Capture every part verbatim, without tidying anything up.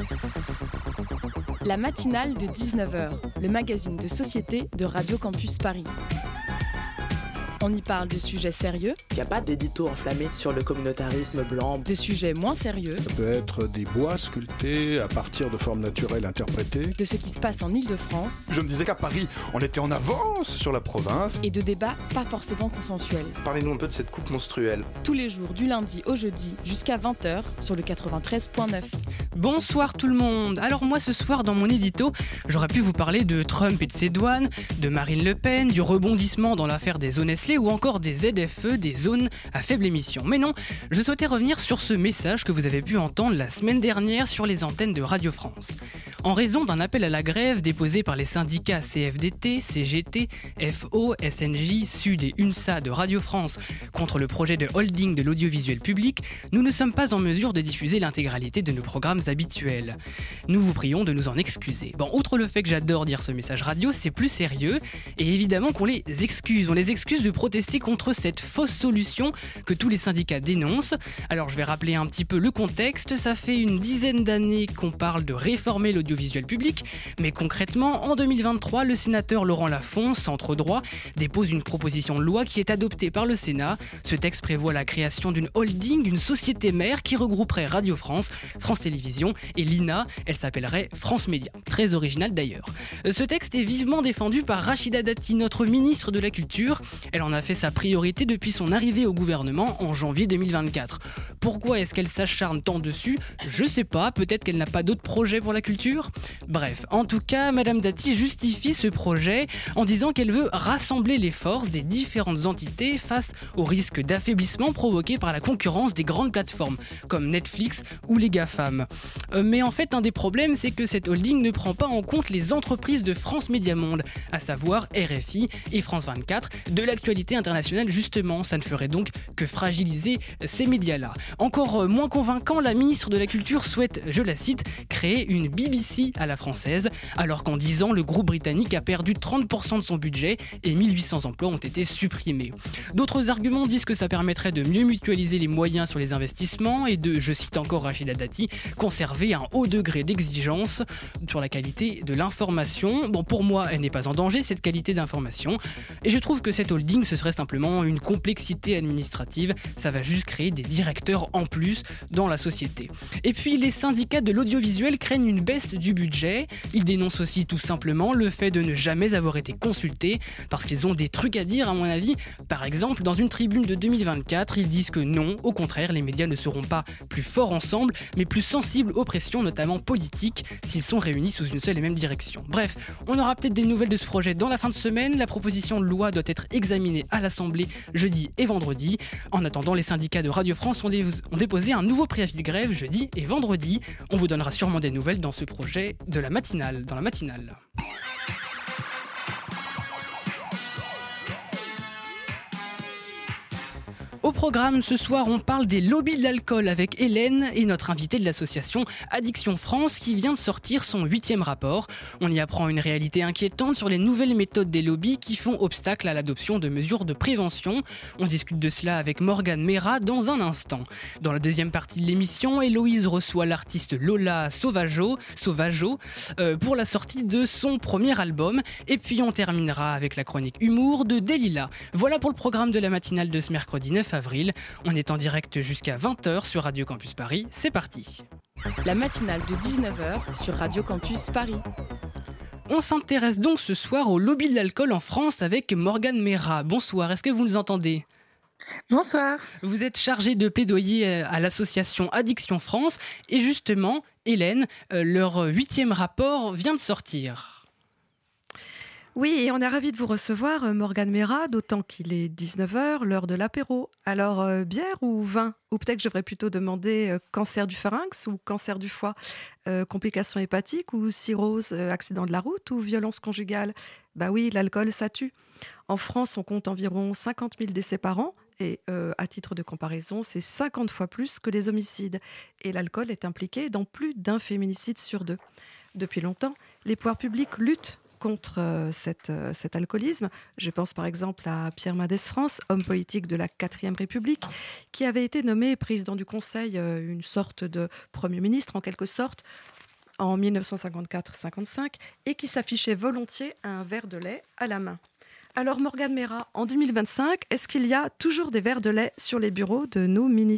La matinale de dix-neuf heures, le magazine de société de Radio Campus Paris. On y parle de sujets sérieux. Il n'y a pas d'édito enflammé sur le communautarisme blanc. De sujets moins sérieux. Ça peut être des bois sculptés à partir de formes naturelles interprétées. De ce qui se passe en Île-de-France. Je me disais qu'à Paris, on était en avance sur la province. Et de débats pas forcément consensuels. Parlez-nous un peu de cette coupe menstruelle. Tous les jours, du lundi au jeudi, jusqu'à vingt heures, sur le quatre-vingt-treize neuf. Bonsoir tout le monde. Alors moi ce soir dans mon édito, j'aurais pu vous parler de Trump et de ses douanes, de Marine Le Pen, du rebondissement dans l'affaire des zones Nestlé ou encore des Z F E, des zones à faible émission. Mais non, je souhaitais revenir sur ce message que vous avez pu entendre la semaine dernière sur les antennes de Radio France. En raison d'un appel à la grève déposé par les syndicats C F D T, C G T, F O, S N J, Sud et UNSA de Radio France contre le projet de holding de l'audiovisuel public, nous ne sommes pas en mesure de diffuser l'intégralité de nos programmes habituels. Nous vous prions de nous en excuser. Bon, outre le fait que j'adore dire ce message radio, c'est plus sérieux et évidemment qu'on les excuse. On les excuse de protester contre cette fausse solution que tous les syndicats dénoncent. Alors je vais rappeler un petit peu le contexte. Ça fait une dizaine d'années qu'on parle de réformer l'audiovisuel public, mais concrètement, en deux mille vingt-trois, le sénateur Laurent Lafont, centre droit, dépose une proposition de loi qui est adoptée par le Sénat. Ce texte prévoit la création d'une holding, une société mère qui regrouperait Radio France, France Télévisions et l'I N A. Elle s'appellerait France Média. Très original d'ailleurs. Ce texte est vivement défendu par Rachida Dati, notre ministre de la Culture. Elle en a fait sa priorité depuis son arrivée au gouvernement en janvier deux mille vingt-quatre. Pourquoi est-ce qu'elle s'acharne tant dessus ? Je sais pas, peut-être qu'elle n'a pas d'autres projets pour la culture ? Bref, en tout cas, Madame Dati justifie ce projet en disant qu'elle veut rassembler les forces des différentes entités face au risque d'affaiblissement provoqué par la concurrence des grandes plateformes comme Netflix ou les GAFAM. Euh, mais en fait, un des problèmes, c'est que cette holding ne prend pas en compte les entreprises de France Média Monde, à savoir R F I et France vingt-quatre, de l'actualité internationale justement. Ça ne ferait donc que fragiliser ces médias-là. Encore moins convaincant, la ministre de la Culture souhaite, je la cite, créer une B B C à la française, alors qu'en dix ans, le groupe britannique a perdu trente pour cent de son budget et mille huit cents emplois ont été supprimés. D'autres arguments disent que ça permettrait de mieux mutualiser les moyens sur les investissements et de, je cite encore Rachida Dati, conserver un haut degré d'exigence sur la qualité de l'information. Bon, pour moi, elle n'est pas en danger, cette qualité d'information. Et je trouve que cette holding, ce serait simplement une complexité administrative. Ça va juste créer des directeurs en plus dans la société. Et puis, les syndicats de l'audiovisuel craignent une baisse du budget. Ils dénoncent aussi tout simplement le fait de ne jamais avoir été consultés parce qu'ils ont des trucs à dire, à mon avis. Par exemple, dans une tribune de deux mille vingt-quatre, ils disent que non, au contraire, les médias ne seront pas plus forts ensemble, mais plus sensibles aux pressions, notamment politiques, s'ils sont réunis sous une seule et même direction. Bref, on aura peut-être des nouvelles de ce projet dans la fin de semaine. La proposition de loi doit être examinée à l'Assemblée jeudi et vendredi. En attendant, les syndicats de Radio France ont, dé- ont déposé un nouveau préavis de grève jeudi et vendredi. On vous donnera sûrement des nouvelles dans ce projet de la matinale, dans la matinale. Au programme, ce soir, on parle des lobbies de l'alcool avec Hélène et notre invitée de l'association Addiction France qui vient de sortir son huitième rapport. On y apprend une réalité inquiétante sur les nouvelles méthodes des lobbies qui font obstacle à l'adoption de mesures de prévention. On discute de cela avec Morgane Mera dans un instant. Dans la deuxième partie de l'émission, Héloïse reçoit l'artiste Lola Sauvageau, Sauvageau euh, pour la sortie de son premier album. Et puis on terminera avec la chronique humour de Delila. Voilà pour le programme de la matinale de ce mercredi neuf avril. On est en direct jusqu'à vingt heures sur Radio Campus Paris. C'est parti. La matinale de dix-neuf heures sur Radio Campus Paris. On s'intéresse donc ce soir au lobby de l'alcool en France avec Morgane Mera. Bonsoir, est-ce que vous nous entendez ? Bonsoir. Vous êtes chargée de plaidoyer à l'association Addiction France et justement, Hélène, leur huitième rapport vient de sortir. Oui, et on est ravis de vous recevoir, Morgane Mera, d'autant qu'il est dix-neuf heures, l'heure de l'apéro. Alors, euh, bière ou vin ? Ou peut-être que je devrais plutôt demander euh, cancer du pharynx ou cancer du foie, euh, complications hépatiques ou cirrhose, euh, accident de la route ou violence conjugale ? Bah oui, l'alcool, ça tue. En France, on compte environ cinquante mille décès par an. Et euh, à titre de comparaison, c'est cinquante fois plus que les homicides. Et l'alcool est impliqué dans plus d'un féminicide sur deux. Depuis longtemps, les pouvoirs publics luttent contre euh, cette, euh, cet alcoolisme. Je pense par exemple à Pierre Mendès France, homme politique de la quatrième République, qui avait été nommé président du Conseil, euh, une sorte de Premier ministre en quelque sorte, en dix-neuf cent cinquante-quatre cinquante-cinq et qui s'affichait volontiers à un verre de lait à la main. Alors Morgane Merat, en deux mille vingt-cinq, est-ce qu'il y a toujours des verres de lait sur les bureaux de nos ministres ?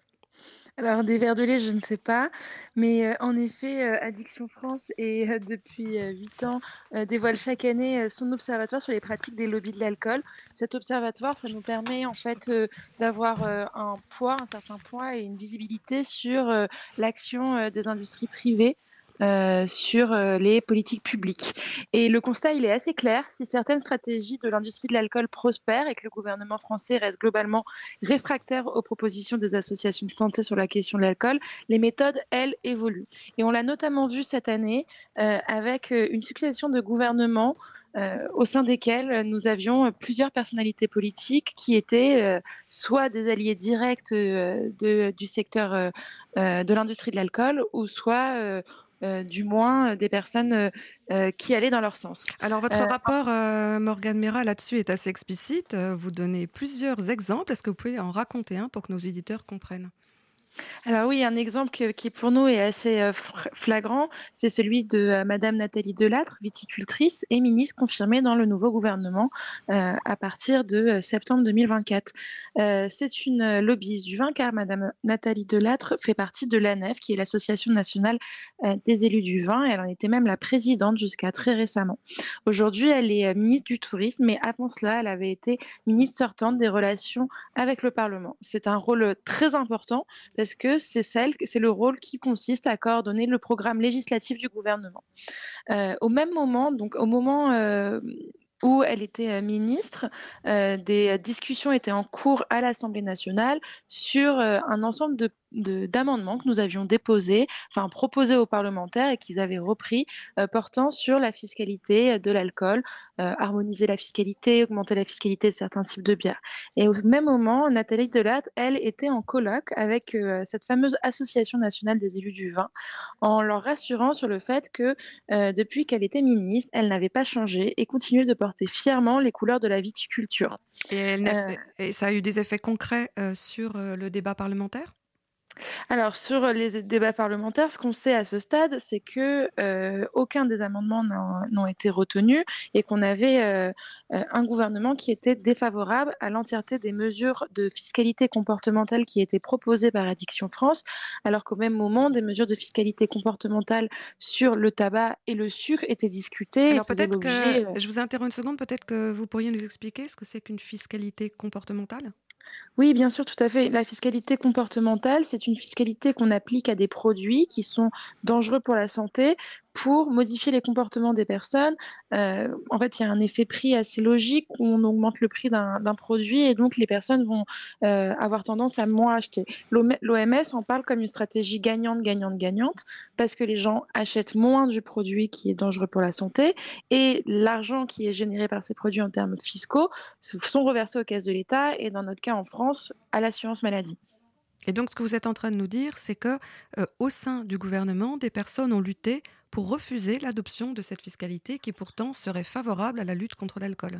Alors, des verres de lait, je ne sais pas. Mais euh, en effet, euh, Addiction France, et euh, depuis euh, huit ans, euh, dévoile chaque année euh, son observatoire sur les pratiques des lobbies de l'alcool. Cet observatoire, ça nous permet en fait euh, d'avoir euh, un poids, un certain poids et une visibilité sur euh, l'action euh, des industries privées. Euh, sur euh, les politiques publiques. Et le constat, il est assez clair. Si certaines stratégies de l'industrie de l'alcool prospèrent et que le gouvernement français reste globalement réfractaire aux propositions des associations de santé sur la question de l'alcool, les méthodes, elles, évoluent. Et on l'a notamment vu cette année euh, avec une succession de gouvernements euh, au sein desquels nous avions plusieurs personnalités politiques qui étaient euh, soit des alliés directs euh, de, du secteur euh, euh, de l'industrie de l'alcool ou soit... Euh, Euh, du moins euh, des personnes euh, euh, qui allaient dans leur sens. Alors votre Euh, rapport, euh, Morgane Merat, là-dessus est assez explicite. Vous donnez plusieurs exemples. Est-ce que vous pouvez en raconter un pour que nos éditeurs comprennent ? Alors oui, un exemple que, qui pour nous est assez euh, flagrant, c'est celui de euh, Madame Nathalie Delattre, viticultrice et ministre confirmée dans le nouveau gouvernement euh, à partir de euh, septembre deux mille vingt-quatre. Euh, c'est une lobbyiste du vin car Madame Nathalie Delattre fait partie de l'A N E F, qui est l'Association nationale euh, des élus du vin, et elle en était même la présidente jusqu'à très récemment. Aujourd'hui, elle est euh, ministre du tourisme, mais avant cela, elle avait été ministre sortante des relations avec le Parlement. C'est un rôle très important parce que c'est, celle, c'est le rôle qui consiste à coordonner le programme législatif du gouvernement. Euh, au même moment, donc au moment euh, où elle était ministre, euh, des discussions étaient en cours à l'Assemblée nationale sur euh, un ensemble de De, d'amendements que nous avions déposés, enfin proposés aux parlementaires et qu'ils avaient repris, euh, portant sur la fiscalité de l'alcool, euh, harmoniser la fiscalité, augmenter la fiscalité de certains types de bières. Et au même moment, Nathalie Delattre, elle, était en colloque avec euh, cette fameuse Association nationale des élus du vin, en leur rassurant sur le fait que euh, depuis qu'elle était ministre, elle n'avait pas changé et continuait de porter fièrement les couleurs de la viticulture. Et, elle euh, et ça a eu des effets concrets euh, sur euh, le débat parlementaire ? Alors, sur les débats parlementaires, ce qu'on sait à ce stade, c'est que euh, aucun des amendements n'a, n'ont été retenus et qu'on avait euh, un gouvernement qui était défavorable à l'entièreté des mesures de fiscalité comportementale qui étaient proposées par Addiction France, alors qu'au même moment, des mesures de fiscalité comportementale sur le tabac et le sucre étaient discutées. Alors et peut-être l'objet... que, je vous interromps une seconde, peut-être que vous pourriez nous expliquer ce que c'est qu'une fiscalité comportementale ? Oui, bien sûr, tout à fait. La fiscalité comportementale, c'est une fiscalité qu'on applique à des produits qui sont dangereux pour la santé pour modifier les comportements des personnes. Euh, en fait, il y a un effet prix assez logique où on augmente le prix d'un, d'un produit et donc les personnes vont euh, avoir tendance à moins acheter. L'O M S en parle comme une stratégie gagnante, gagnante, gagnante parce que les gens achètent moins du produit qui est dangereux pour la santé et l'argent qui est généré par ces produits en termes fiscaux sont reversés aux caisses de l'État et dans notre cas en France, à l'assurance maladie. Et donc, ce que vous êtes en train de nous dire, c'est que euh, au sein du gouvernement, des personnes ont lutté pour refuser l'adoption de cette fiscalité qui pourtant serait favorable à la lutte contre l'alcool.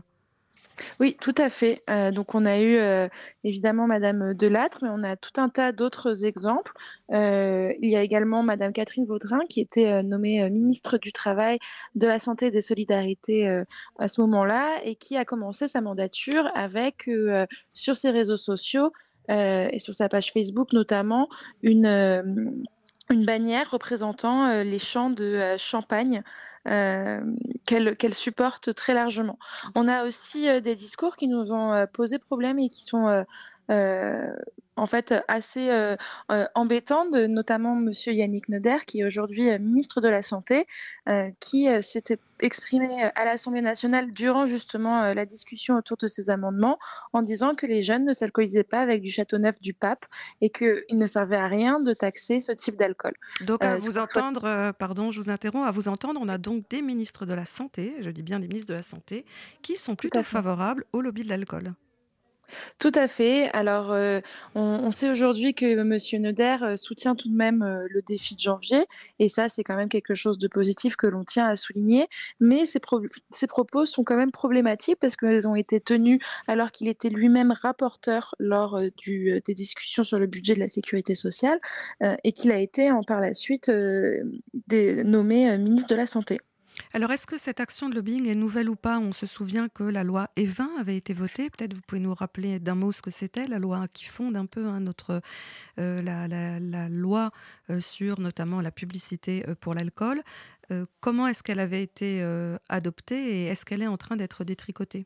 Oui, tout à fait. Euh, donc, on a eu euh, évidemment Madame Delattre, mais on a tout un tas d'autres exemples. Euh, il y a également Madame Catherine Vaudrin, qui était euh, nommée euh, ministre du Travail, de la Santé et des Solidarités euh, à ce moment-là, et qui a commencé sa mandature avec, euh, sur ses réseaux sociaux, Euh, et sur sa page Facebook notamment, une, euh, une bannière représentant euh, les champs de euh, champagne euh, qu'elle, qu'elle supporte très largement. On a aussi euh, des discours qui nous ont euh, posé problème et qui sont euh, euh, en fait assez euh, euh, embêtants, de, notamment Monsieur Yannick Neuder, qui est aujourd'hui euh, ministre de la Santé, euh, qui euh, s'était exprimé à l'Assemblée nationale durant justement euh, la discussion autour de ces amendements en disant que les jeunes ne s'alcoolisaient pas avec du Châteauneuf du Pape et qu'il ne servait à rien de taxer ce type d'alcool. Donc à Euh, vous entendre, euh, pardon, je vous interromps, à vous entendre, on a donc des ministres de la Santé, je dis bien des ministres de la Santé, qui sont plutôt favorables au lobby de l'alcool. Tout à fait. Alors, euh, on, on sait aujourd'hui que Monsieur Neuder euh, soutient tout de même euh, le défi de janvier, et ça, c'est quand même quelque chose de positif que l'on tient à souligner. Mais ces, pro- ces propos sont quand même problématiques parce qu'ils ont été tenus alors qu'il était lui-même rapporteur lors euh, du, euh, des discussions sur le budget de la sécurité sociale euh, et qu'il a été en, par la suite euh, des- nommé euh, ministre de la Santé. Alors, est-ce que cette action de lobbying est nouvelle ou pas? On se souvient que la loi Evin avait été votée. Peut-être vous pouvez nous rappeler d'un mot ce que c'était, la loi qui fonde un peu hein, notre, euh, la, la- la loi euh, sur notamment la publicité euh, pour l'alcool. Euh, comment est-ce qu'elle avait été euh, adoptée et est-ce qu'elle est en train d'être détricotée?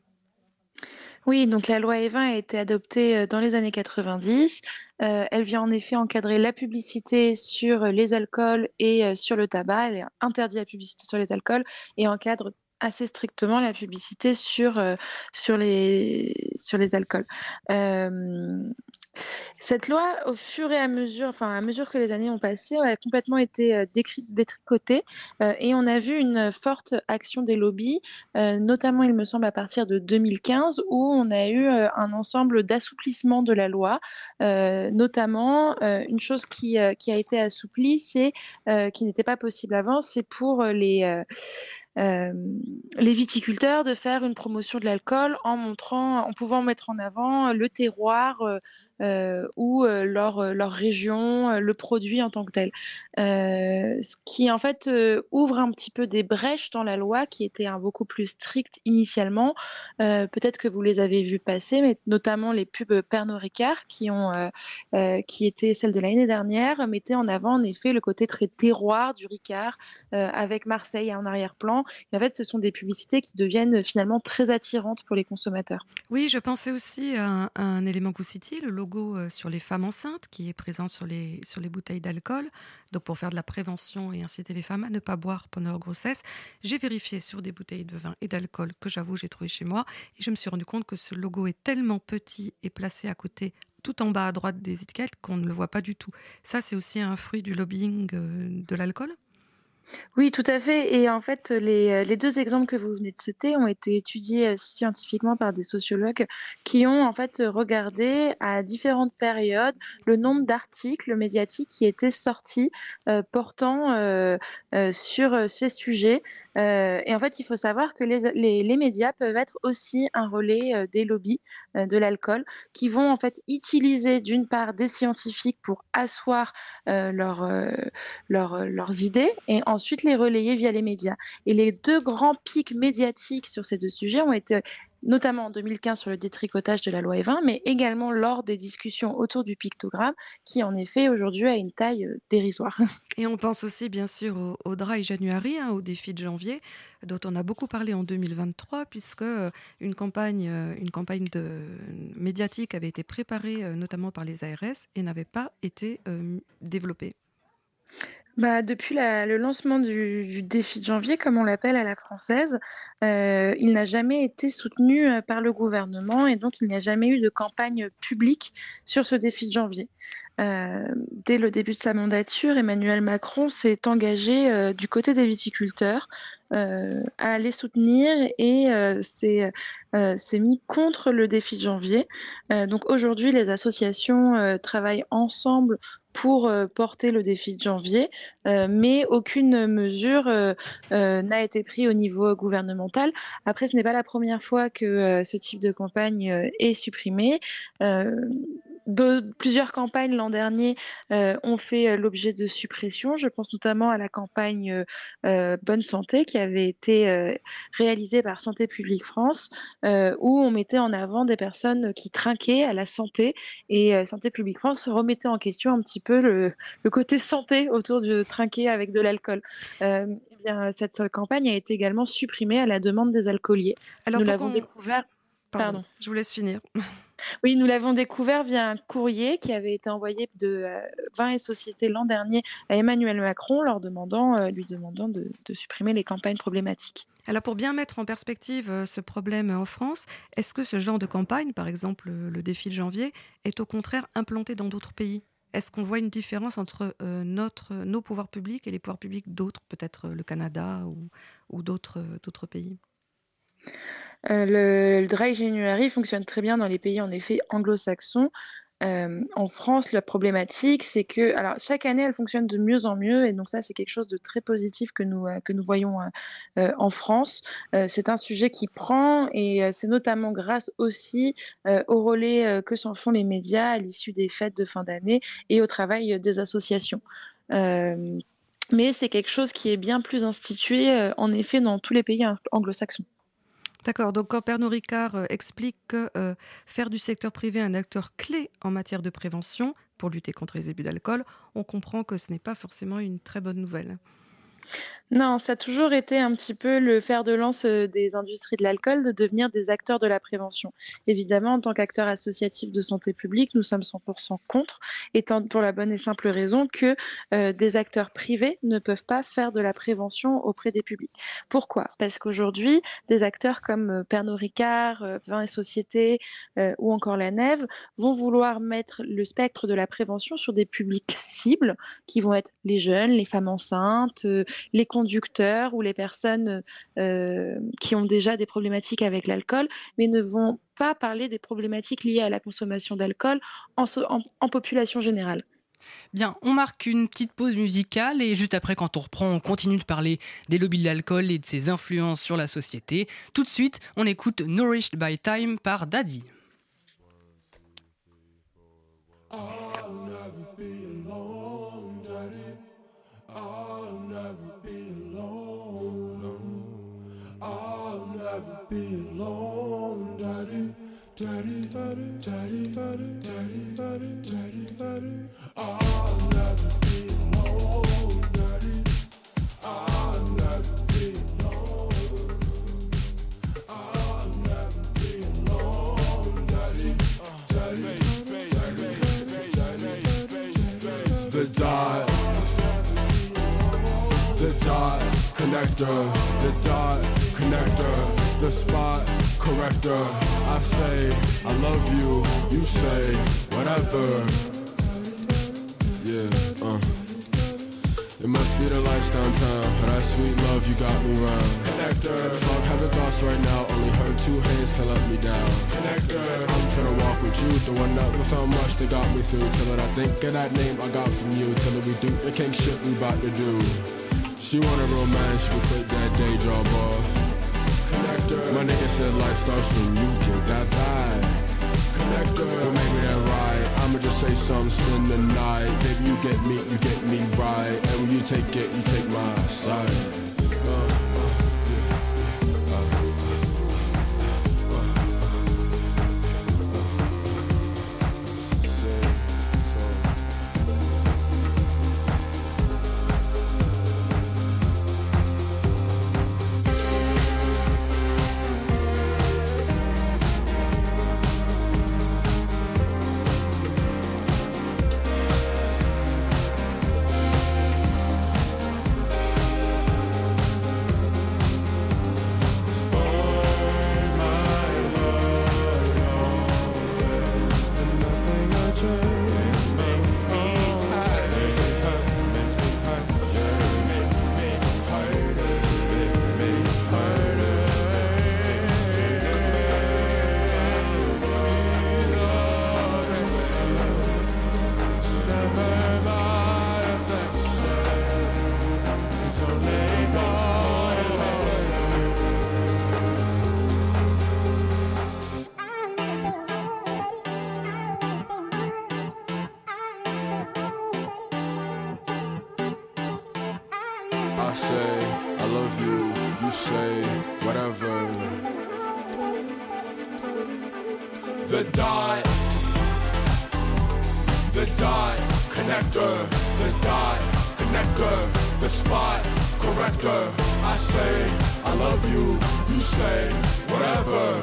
Oui, donc la loi Evin a été adoptée euh, dans les années quatre-vingt-dix. Euh, elle vient en effet encadrer la publicité sur les alcools et euh, sur le tabac. Elle interdit la publicité sur les alcools et encadre assez strictement la publicité sur, euh, sur, les, sur les alcools. Euh, Cette loi, au fur et à mesure, enfin à mesure que les années ont passé, a complètement été euh, décri- détricotée euh, et on a vu une forte action des lobbies, euh, notamment il me semble à partir de deux mille quinze où on a eu euh, un ensemble d'assouplissements de la loi, euh, notamment euh, une chose qui, euh, qui a été assouplie, c'est euh, qui n'était pas possible avant, c'est pour les euh, euh, les viticulteurs de faire une promotion de l'alcool en montrant, en pouvant mettre en avant le terroir euh, euh, ou euh, leur, euh, leur région, euh, le produit en tant que tel. Euh, ce qui en fait euh, ouvre un petit peu des brèches dans la loi qui était hein, beaucoup plus stricte initialement. Euh, peut-être que vous les avez vues passer, mais notamment les pubs Pernod Ricard qui, ont, euh, euh, qui étaient celles de l'année dernière, mettaient en avant en effet le côté très terroir du Ricard euh, avec Marseille en arrière-plan. Et en fait, ce sont des publicités qui deviennent finalement très attirantes pour les consommateurs. Oui, je pensais aussi à un, à un élément que vous citiez, le logo euh, sur les femmes enceintes qui est présent sur les, sur les bouteilles d'alcool, donc pour faire de la prévention et inciter les femmes à ne pas boire pendant leur grossesse. J'ai vérifié sur des bouteilles de vin et d'alcool que j'avoue j'ai trouvé chez moi et je me suis rendu compte que ce logo est tellement petit et placé à côté tout en bas à droite des étiquettes qu'on ne le voit pas du tout. Ça, c'est aussi un fruit du lobbying euh, de l'alcool? Oui, tout à fait. Et en fait, les, les deux exemples que vous venez de citer ont été étudiés euh, scientifiquement par des sociologues qui ont en fait regardé à différentes périodes le nombre d'articles médiatiques qui étaient sortis euh, portant euh, euh, sur euh, ces sujets. Euh, et en fait, il faut savoir que les, les, les médias peuvent être aussi un relais euh, des lobbies euh, de l'alcool qui vont en fait utiliser d'une part des scientifiques pour asseoir euh, leur, euh, leur, leurs idées et en ensuite les relayer via les médias. Et les deux grands pics médiatiques sur ces deux sujets ont été notamment en deux mille quinze sur le détricotage de la loi Evin, mais également lors des discussions autour du pictogramme, qui en effet aujourd'hui a une taille euh, dérisoire. Et on pense aussi bien sûr au, au Dry January, hein, au défi de janvier, dont on a beaucoup parlé en deux mille vingt-trois, puisque euh, une campagne, euh, une campagne de, médiatique avait été préparée euh, notamment par les A R S et n'avait pas été euh, développée. Bah, depuis la, le lancement du, du défi de janvier, comme on l'appelle à la française, euh, il n'a jamais été soutenu euh, par le gouvernement et donc il n'y a jamais eu de campagne publique sur ce défi de janvier. Euh, dès le début de sa mandature, Emmanuel Macron s'est engagé euh, du côté des viticulteurs euh, à les soutenir et euh, s'est, euh, s'est mis contre le défi de janvier. Euh, donc aujourd'hui, les associations euh, travaillent ensemble pour euh, porter le défi de janvier, euh, mais aucune mesure euh, euh, n'a été prise au niveau gouvernemental. Après, ce n'est pas la première fois que euh, ce type de campagne euh, est supprimé. Euh, de, plusieurs campagnes l'an dernier euh, ont fait l'objet de suppression. Je pense notamment à la campagne euh, Bonne Santé qui avait été euh, réalisée par Santé publique France, euh, où on mettait en avant des personnes qui trinquaient à la santé et euh, Santé publique France remettait en question un petit peu le, le côté santé autour de trinquer avec de l'alcool. Euh, eh bien, cette campagne a été également supprimée à la demande des alcooliers. Alors, Nous l'avons on... découvert. Pardon, Pardon, je vous laisse finir. Oui, nous l'avons découvert via un courrier qui avait été envoyé de euh, Vin et Société l'an dernier à Emmanuel Macron, leur demandant, euh, lui demandant de, de supprimer les campagnes problématiques. Alors pour bien mettre en perspective euh, ce problème en France, est-ce que ce genre de campagne, par exemple euh, le défi de janvier, est au contraire implanté dans d'autres pays ? Est-ce qu'on voit une différence entre euh, notre, nos pouvoirs publics et les pouvoirs publics d'autres, peut-être euh, le Canada ou, ou d'autres, euh, d'autres pays ? Euh, le, le dry January fonctionne très bien dans les pays en effet anglo-saxons. Euh, en France, la problématique, c'est que, alors chaque année, elle fonctionne de mieux en mieux, et donc ça, c'est quelque chose de très positif que nous euh, que nous voyons euh, euh, en France. Euh, c'est un sujet qui prend, et euh, c'est notamment grâce aussi euh, au relais euh, que s'en font les médias à l'issue des fêtes de fin d'année et au travail euh, des associations. Euh, mais c'est quelque chose qui est bien plus institué, euh, en effet, dans tous les pays anglo-saxons. D'accord, donc quand Pernod Ricard euh, explique que euh, faire du secteur privé un acteur clé en matière de prévention pour lutter contre les abus d'alcool, on comprend que ce n'est pas forcément une très bonne nouvelle. Non, ça a toujours été un petit peu le fer de lance des industries de l'alcool de devenir des acteurs de la prévention. Évidemment, en tant qu'acteur associatif de santé publique, nous sommes cent pour cent contre, étant pour la bonne et simple raison que euh, des acteurs privés ne peuvent pas faire de la prévention auprès des publics. Pourquoi ? Parce qu'aujourd'hui, des acteurs comme Pernod Ricard, euh, Vin et Société euh, ou encore la Nève vont vouloir mettre le spectre de la prévention sur des publics cibles qui vont être les jeunes, les femmes enceintes, euh, les conducteurs ou les personnes euh, qui ont déjà des problématiques avec l'alcool, mais ne vont pas parler des problématiques liées à la consommation d'alcool en, en, en population générale. Bien, on marque une petite pause musicale et juste après, quand on reprend, on continue de parler des lobbies de l'alcool et de ses influences sur la société. Tout de suite, on écoute Nourished by Time par Daddy. I'll never be alone, Daddy. I'll never be alone. I'll never be alone, Daddy. Daddy, Daddy, Daddy, Daddy, Daddy, Daddy, Daddy, Daddy. I'll never be alone, Daddy. I'll never be alone. I'll never be alone, Daddy. Daddy, space, space, space, space, space. The dot. The dot connector, the dot connector, the spot corrector. I say I love you, you say whatever. Yeah, uh. It must be the lights downtown, that sweet love you got me round. Connector, fuck having thoughts right now, only her two hands can let me down. Connector, I'm finna walk with you, the one that without much that got me through. Till it I think of that name I got from you, till it we do the king shit we bout to do. She want a romance, she can quit that day job off. Connector, my nigga said life starts when you get that vibe. Connector, don't make me that right, I'ma just say something, spend the night. Baby, you get me, you get me right. And when you take it, you take my side. uh. I say I love you, you say whatever. The dot, the dot connector, the dot connector, the spot corrector. I say I love you, you say whatever.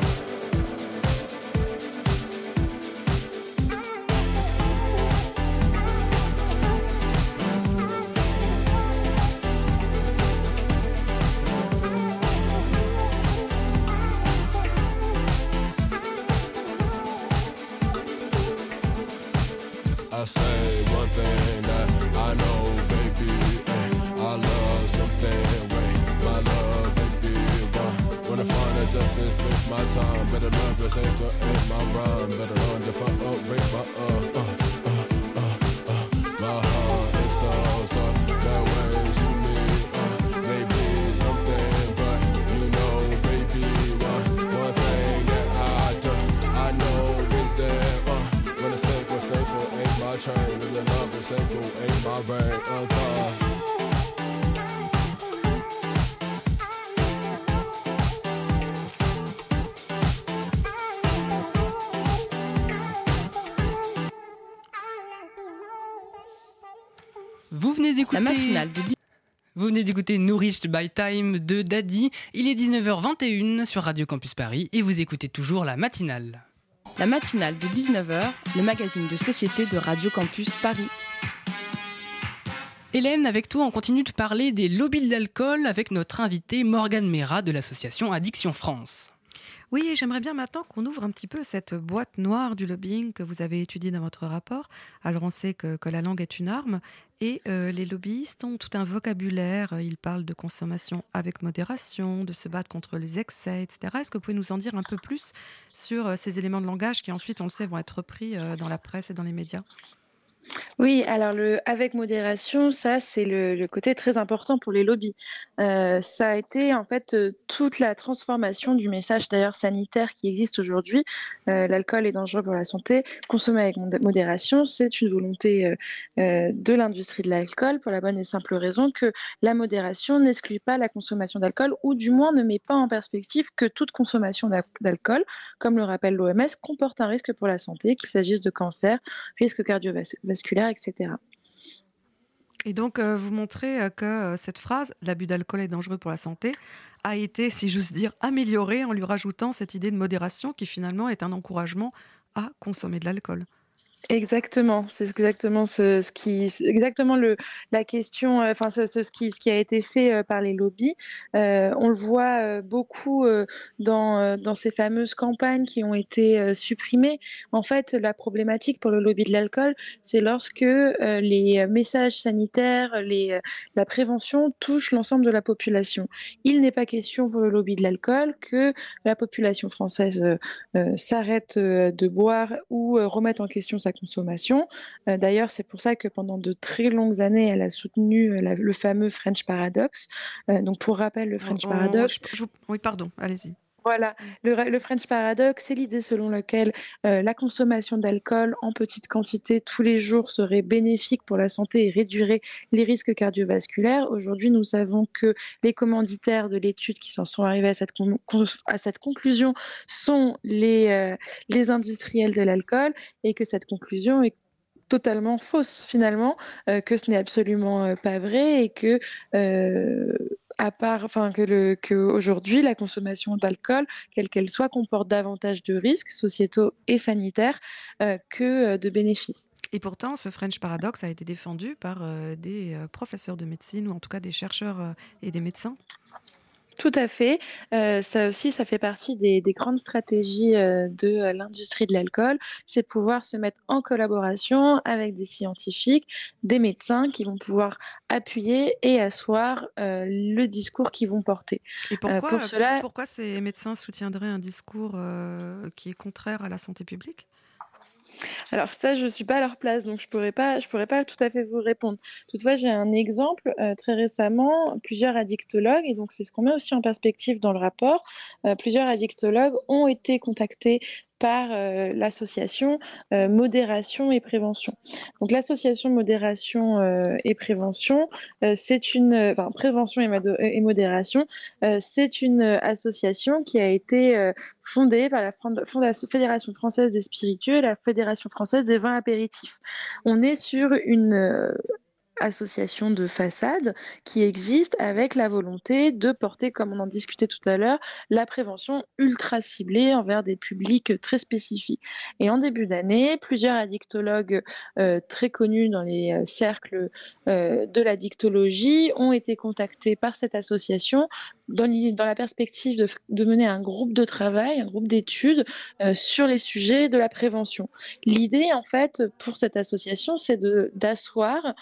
I say one thing that I know, baby, I love something, wait, my love, baby, but when I find it's just since it's my time. Better love this ain't to ain't my rhyme. Better run if I upgrade my uh, uh, uh, uh, uh. My heart, it sounds uh, that way to me. Uh, maybe something, but you know, baby, one, one thing that I do, I know is that uh, when the sink was faithful, ain't my train. When the love is single, ain't my brain. Uh, uh. Vous venez d'écouter La matinale de dix- Vous venez d'écouter Nourished by Time de Daddy. Il est dix-neuf heures vingt et une sur Radio Campus Paris et vous écoutez toujours la matinale. La matinale de dix-neuf heures, le magazine de société de Radio Campus Paris. Hélène, avec toi, on continue de parler des lobbies de l'alcool avec notre invitée Morgane Mera de l'association Addiction France. Oui, et j'aimerais bien maintenant qu'on ouvre un petit peu cette boîte noire du lobbying que vous avez étudiée dans votre rapport. Alors on sait que, que la langue est une arme et euh, les lobbyistes ont tout un vocabulaire. Ils parlent de consommation avec modération, de se battre contre les excès, et cetera. Est-ce que vous pouvez nous en dire un peu plus sur euh, ces éléments de langage qui ensuite, on le sait, vont être repris euh, dans la presse et dans les médias ? Oui, alors le avec modération, ça c'est le, le côté très important pour les lobbies. Euh, ça a été en fait euh, toute la transformation du message d'ailleurs sanitaire qui existe aujourd'hui. Euh, l'alcool est dangereux pour la santé. Consommer avec mod- modération, c'est une volonté euh, euh, de l'industrie de l'alcool pour la bonne et simple raison que la modération n'exclut pas la consommation d'alcool ou du moins ne met pas en perspective que toute consommation d'al- d'alcool, comme le rappelle l'O M S, comporte un risque pour la santé, qu'il s'agisse de cancer, risque cardiovasculaire, et cetera. Et donc, euh, vous montrez euh, que euh, cette phrase « l'abus d'alcool est dangereux pour la santé » a été, si j'ose dire, améliorée en lui rajoutant cette idée de modération qui finalement est un encouragement à consommer de l'alcool. Exactement, c'est exactement ce, ce qui, c'est exactement le, la question, euh, enfin ce, ce, ce, qui, ce qui a été fait euh, par les lobbies. Euh, on le voit euh, beaucoup euh, dans, euh, dans ces fameuses campagnes qui ont été euh, supprimées. En fait, la problématique pour le lobby de l'alcool, c'est lorsque euh, les messages sanitaires, les, euh, la prévention touchent l'ensemble de la population. Il n'est pas question pour le lobby de l'alcool que la population française euh, euh, s'arrête euh, de boire ou euh, remette en question sa consommation. Euh, d'ailleurs, c'est pour ça que pendant de très longues années, elle a soutenu euh, la, le fameux French Paradox. Euh, donc, pour rappel, le French On- Paradox... je- je- oui, pardon, allez-y. Voilà, le, le French Paradox, c'est l'idée selon laquelle euh, la consommation d'alcool en petite quantité tous les jours serait bénéfique pour la santé et réduirait les risques cardiovasculaires. Aujourd'hui, nous savons que les commanditaires de l'étude qui s'en sont arrivés à cette, con- à cette conclusion sont les, euh, les industriels de l'alcool et que cette conclusion est totalement fausse finalement, euh, que ce n'est absolument euh, pas vrai et que euh, à part, enfin que le que aujourd'hui la consommation d'alcool, quelle qu'elle soit, comporte davantage de risques sociétaux et sanitaires euh, que euh, de bénéfices. Et pourtant, ce French Paradox a été défendu par euh, des euh, professeurs de médecine ou en tout cas des chercheurs euh, et des médecins. Tout à fait. Euh, ça aussi, ça fait partie des, des grandes stratégies euh, de euh, l'industrie de l'alcool, c'est de pouvoir se mettre en collaboration avec des scientifiques, des médecins qui vont pouvoir appuyer et asseoir euh, le discours qu'ils vont porter. Et pourquoi, Euh, pour cela- pourquoi ces médecins soutiendraient un discours euh, qui est contraire à la santé publique ? Alors ça, je ne suis pas à leur place, donc je ne pourrais pas, je pourrais pas tout à fait vous répondre. Toutefois, j'ai un exemple. Euh, très récemment, plusieurs addictologues, et donc c'est ce qu'on met aussi en perspective dans le rapport, euh, plusieurs addictologues ont été contactés par euh, l'association euh, Modération et Prévention. Donc l'association Modération euh, et Prévention, euh, c'est une, euh, enfin Prévention et, Mado- et Modération, euh, c'est une association qui a été euh, fondée par la Fond- Fondation- Fédération française des spiritueux et la Fédération française des vins apéritifs. On est sur une euh, association de façade qui existe avec la volonté de porter, comme on en discutait tout à l'heure, la prévention ultra ciblée envers des publics très spécifiques. Et en début d'année, plusieurs addictologues euh, très connus dans les euh, cercles euh, de l'addictologie ont été contactés par cette association dans, l'idée- dans la perspective de, de mener un groupe de travail, un groupe d'études euh, sur les sujets de la prévention. L'idée, en fait, pour cette association, c'est de- d'asseoir euh,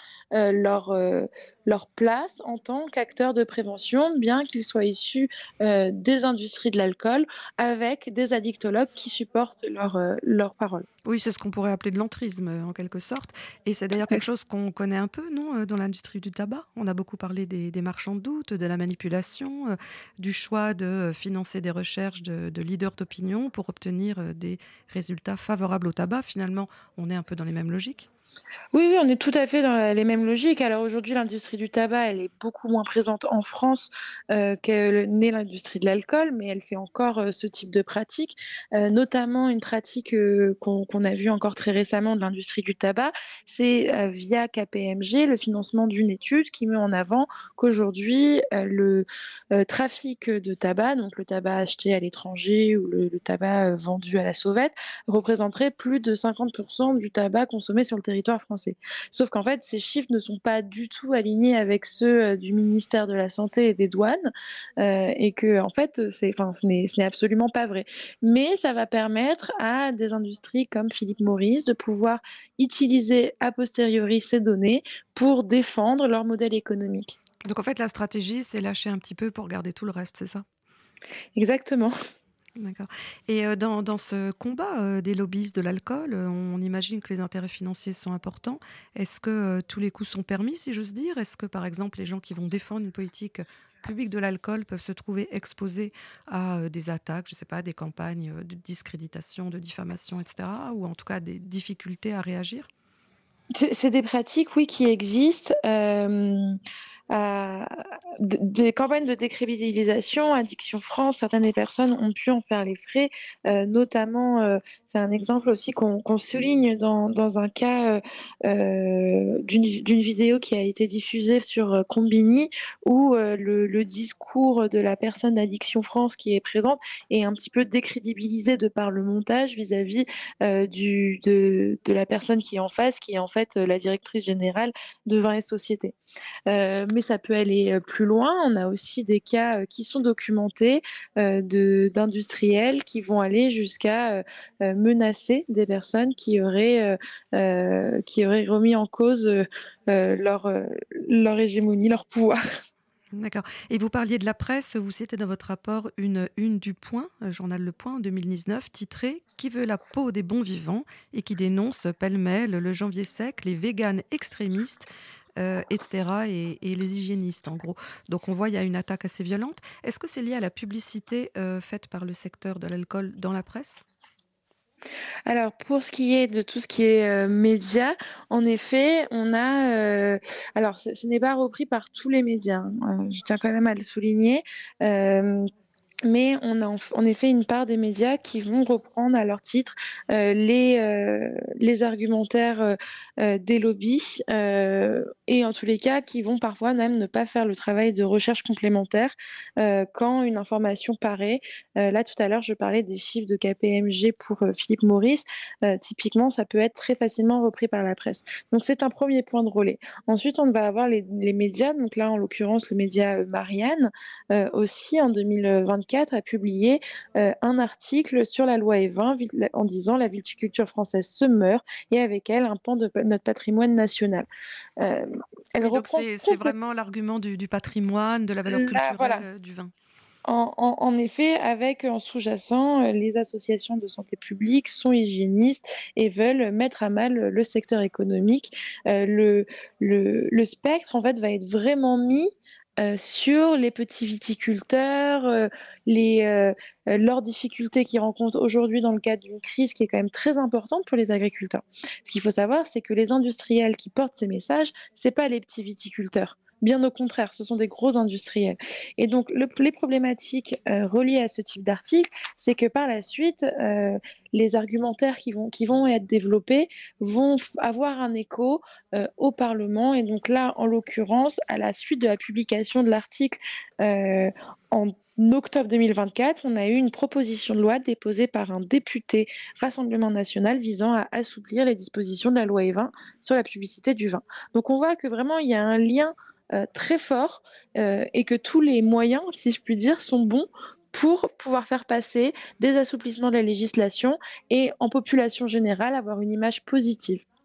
euh, leur, euh, leur place en tant qu'acteurs de prévention, bien qu'ils soient issus euh, des industries de l'alcool, avec des addictologues qui supportent leurs euh, leur paroles. Oui, c'est ce qu'on pourrait appeler de l'entrisme, en quelque sorte. Et c'est d'ailleurs quelque chose qu'on connaît un peu, non, dans l'industrie du tabac. On a beaucoup parlé des, des marchands de doute, de la manipulation, euh, du choix de financer des recherches de, de leaders d'opinion pour obtenir euh, des résultats favorables au tabac. Finalement, on est un peu dans les mêmes logiques. Oui, oui, on est tout à fait dans la- les mêmes logiques. Alors aujourd'hui, l'industrie du tabac, elle est beaucoup moins présente en France euh, que n'est l'industrie de l'alcool, mais elle fait encore euh, ce type de pratique, euh, notamment une pratique euh, qu'on qu'on a vue encore très récemment de l'industrie du tabac, c'est euh, via K P M G le financement d'une étude qui met en avant qu'aujourd'hui, euh, le euh, trafic de tabac, donc le tabac acheté à l'étranger ou le, le tabac euh, vendu à la sauvette, représenterait plus de cinquante pour cent du tabac consommé sur le territoire français. Sauf qu'en fait, ces chiffres ne sont pas du tout alignés avec ceux euh, du ministère de la Santé et des Douanes, euh, et que en fait, c'est, enfin, ce n'est, ce n'est absolument pas vrai. Mais ça va permettre à des industries comme Philip Morris de pouvoir utiliser a posteriori ces données pour défendre leur modèle économique. Donc en fait, la stratégie, c'est lâcher un petit peu pour garder tout le reste, c'est ça? Exactement. D'accord. Et euh, dans, dans ce combat euh, des lobbyistes de l'alcool, euh, on imagine que les intérêts financiers sont importants. Est-ce que euh, tous les coups sont permis, si j'ose dire? Est-ce que, par exemple, les gens qui vont défendre une politique publique de l'alcool peuvent se trouver exposés à euh, des attaques, je ne sais pas, des campagnes euh, de discréditation, de diffamation, et cetera, ou en tout cas des difficultés à réagir? C'est c'est des pratiques, oui, qui existent. Euh, euh, d- des campagnes de décrédibilisation, Addiction France, certaines des personnes ont pu en faire les frais. Euh, notamment, euh, c'est un exemple aussi qu'on qu'on souligne dans, dans un cas euh, euh, d'une d'une vidéo qui a été diffusée sur euh, Combini, où euh, le, le discours de la personne d'Addiction France qui est présente est un petit peu décrédibilisé de par le montage vis-à-vis euh, du, de, de la personne qui est en face, qui est en fait euh, la directrice générale de Vin et Société. Euh, mais ça peut aller euh, plus loin. On a aussi des cas euh, qui sont documentés euh, de, d'industriels qui vont aller jusqu'à euh, euh, menacer des personnes qui auraient, euh, euh, qui auraient remis en cause euh, euh, leur, euh, leur hégémonie, leur pouvoir. D'accord. Et vous parliez de la presse, vous citez dans votre rapport une une du Point, euh, journal Le Point en deux mille dix-neuf, titrée « Qui veut la peau des bons vivants ?» et qui dénonce pêle-mêle le janvier sec, les véganes extrémistes, euh, et cetera, et, et les hygiénistes, en gros. Donc on voit, il y a une attaque assez violente. Est-ce que c'est lié à la publicité euh, faite par le secteur de l'alcool dans la presse? Alors, pour ce qui est de tout ce qui est euh, médias, en effet, on a. euh, alors, ce, ce n'est pas repris par tous les médias, hein, euh, je tiens quand même à le souligner. euh, mais on a en, en effet une part des médias qui vont reprendre à leur titre euh, les, euh, les argumentaires euh, euh, des lobbies euh, et en tous les cas qui vont parfois même ne pas faire le travail de recherche complémentaire euh, quand une information paraît. Euh, là tout à l'heure je parlais des chiffres de K P M G pour euh, Philip Morris. Euh, typiquement ça peut être très facilement repris par la presse. Donc c'est un premier point de relais. Ensuite on va avoir les, les médias, donc là en l'occurrence le média euh, Marianne euh, aussi en deux mille vingt-quatre a publié euh, un article sur la loi Evin en disant la viticulture française se meurt et avec elle un pan de notre patrimoine national. Euh, elle Oui, donc reprend c'est c'est vraiment l'argument du, du patrimoine, de la valeur Là, culturelle voilà. euh, du vin. En, en- en effet, avec en sous-jacent, euh, les associations de santé publique sont hygiénistes et veulent mettre à mal le secteur économique. Euh, le, le, le spectre, en fait, va être vraiment mis euh, sur les petits viticulteurs, euh, les, euh, euh, leurs difficultés qu'ils rencontrent aujourd'hui dans le cadre d'une crise qui est quand même très importante pour les agriculteurs. Ce qu'il faut savoir, c'est que les industriels qui portent ces messages, c'est pas les petits viticulteurs. Bien au contraire, ce sont des gros industriels. Et donc, le, les problématiques euh, reliées à ce type d'article, c'est que par la suite, euh, les argumentaires qui vont, qui vont être développés vont f- avoir un écho euh, au Parlement. Et donc là, en l'occurrence, à la suite de la publication de l'article euh, en octobre deux mille vingt-quatre, on a eu une proposition de loi déposée par un député Rassemblement national visant à assouplir les dispositions de la loi Evin sur la publicité du vin. Donc on voit que vraiment, il y a un lien Euh, très fort euh, et que tous les moyens, si je puis dire, sont bons pour pouvoir faire passer des assouplissements de la législation et en population générale avoir une image positive.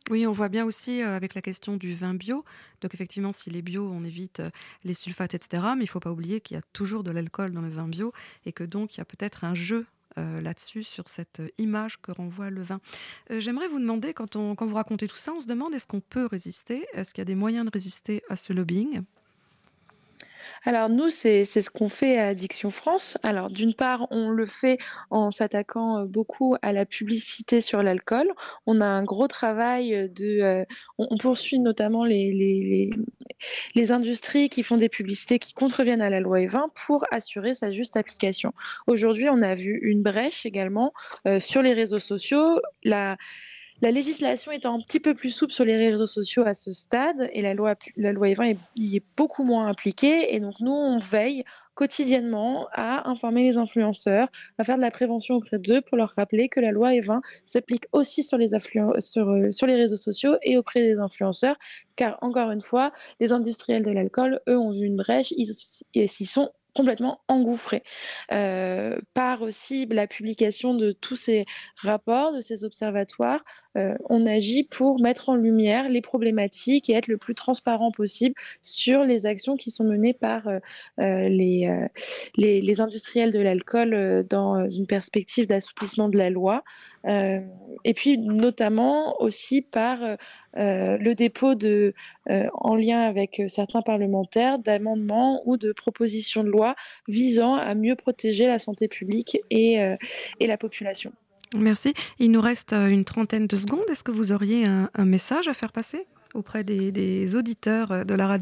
Oui, on voit bien aussi euh, avec la question du vin bio. Donc effectivement, s'il est bio, on évite euh, les sulfates, et cetera. Mais il ne faut pas oublier qu'il y a toujours de l'alcool dans le vin bio et que donc il y a peut-être un jeu euh, là-dessus, sur cette image que renvoie le vin. Euh, j'aimerais vous demander, quand, on, quand vous racontez tout ça, on se demande est-ce qu'on peut résister ? Est-ce qu'il y a des moyens de résister à ce lobbying ? Alors nous, c'est, c'est ce qu'on fait à Addiction France. Alors d'une part, on le fait en s'attaquant beaucoup à la publicité sur l'alcool. On a un gros travail de... Euh, on, on poursuit notamment les, les, les, les industries qui font des publicités qui contreviennent à la loi E vingt pour assurer sa juste application. Aujourd'hui, on a vu une brèche également euh, sur les réseaux sociaux. La... La législation étant un petit peu plus souple sur les réseaux sociaux à ce stade, et la loi, la loi E vingt est, y est beaucoup moins impliquée, et donc nous, on veille quotidiennement à informer les influenceurs, à faire de la prévention auprès d'eux pour leur rappeler que la loi E vingt s'applique aussi sur les, afflu- sur, euh, sur les réseaux sociaux et auprès des influenceurs, car encore une fois, les industriels de l'alcool, eux, ont vu une brèche, ils, ils s'y sont complètement engouffrés euh, par aussi la publication de tous ces rapports, de ces observatoires. Euh, on agit pour mettre en lumière les problématiques et être le plus transparent possible sur les actions qui sont menées par euh, les, euh, les, les industriels de l'alcool euh, dans une perspective d'assouplissement de la loi. Euh, et puis notamment aussi par euh, le dépôt de, euh, en lien avec certains parlementaires, d'amendements ou de propositions de loi visant à mieux protéger la santé publique et, euh, et la population. Merci. Il nous reste une trentaine de secondes. Est-ce que vous auriez un, un message à faire passer auprès des, des auditeurs de la radio ?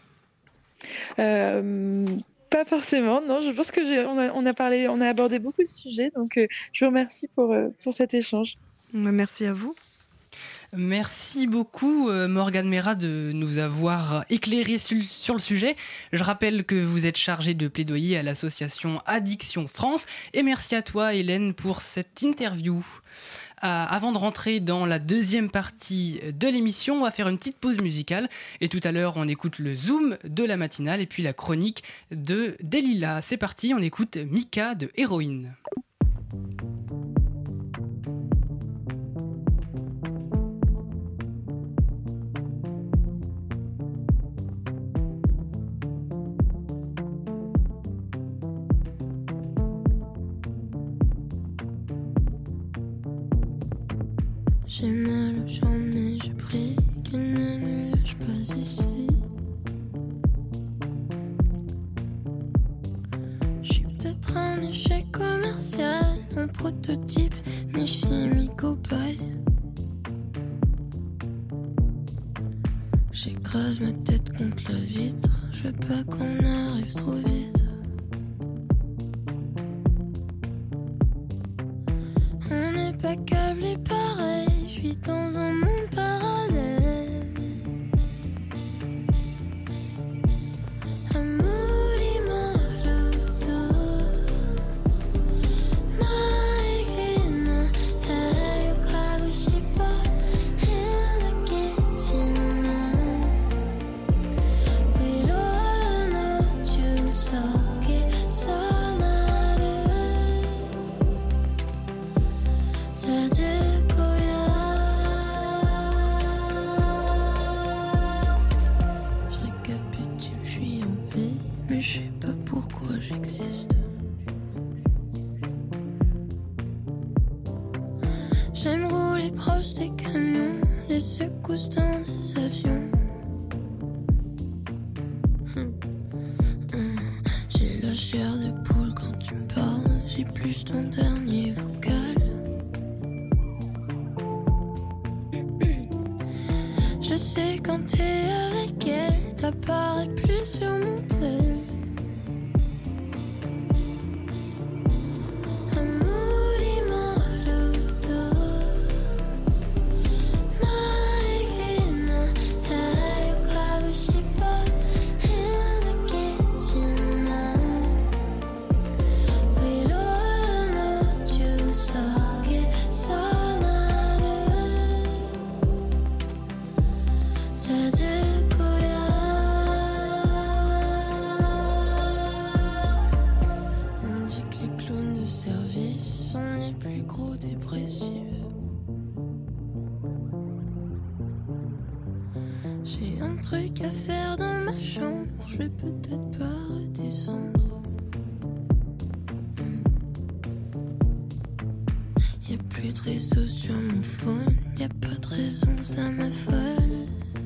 euh, Pas forcément, non. Je pense que j'ai, on a, on a parlé, on a abordé beaucoup de sujets, donc euh, je vous remercie pour, euh, pour cet échange. Merci à vous. Merci beaucoup euh, Morgane Mera de nous avoir éclairé sur, sur le sujet. Je rappelle que vous êtes chargée de plaidoyer à l'association Addiction France, et merci à toi Hélène pour cette interview. Euh, avant de rentrer dans la deuxième partie de l'émission, on va faire une petite pause musicale, et tout à l'heure on écoute le Zoom de la matinale et puis la chronique de Delila. C'est parti, on écoute Mika de Héroïne. J'ai mal aux jambes mais je prie qu'elle ne me lâche pas ici. Je suis peut-être un échec commercial, un prototype, mais je suis mi-cobaye. J'écrase ma tête contre la vitre, je veux pas qu'on arrive trop vite. On n'est pas câblé pareil. Je suis dans un monde parallèle. Amore maloto, naigina, tayo kagushiba, hinakechima. Wiro no chusoke sonaru. Jaja. Mais je sais pas pourquoi j'existe. J'aime rouler proche des camions, les secousses dans les avions. hum. Hum. J'ai la chair de poule quand tu me parles, j'ai plus ton dernier vocal. Je sais quand t'es avec elle, t'apparais plus sur mon tel. Jaja koya. qu'à faire dans ma chambre. Je vais peut-être pas redescendre. Y'a plus de réseau sur mon phone. Y'a pas de raison, ça m'affole.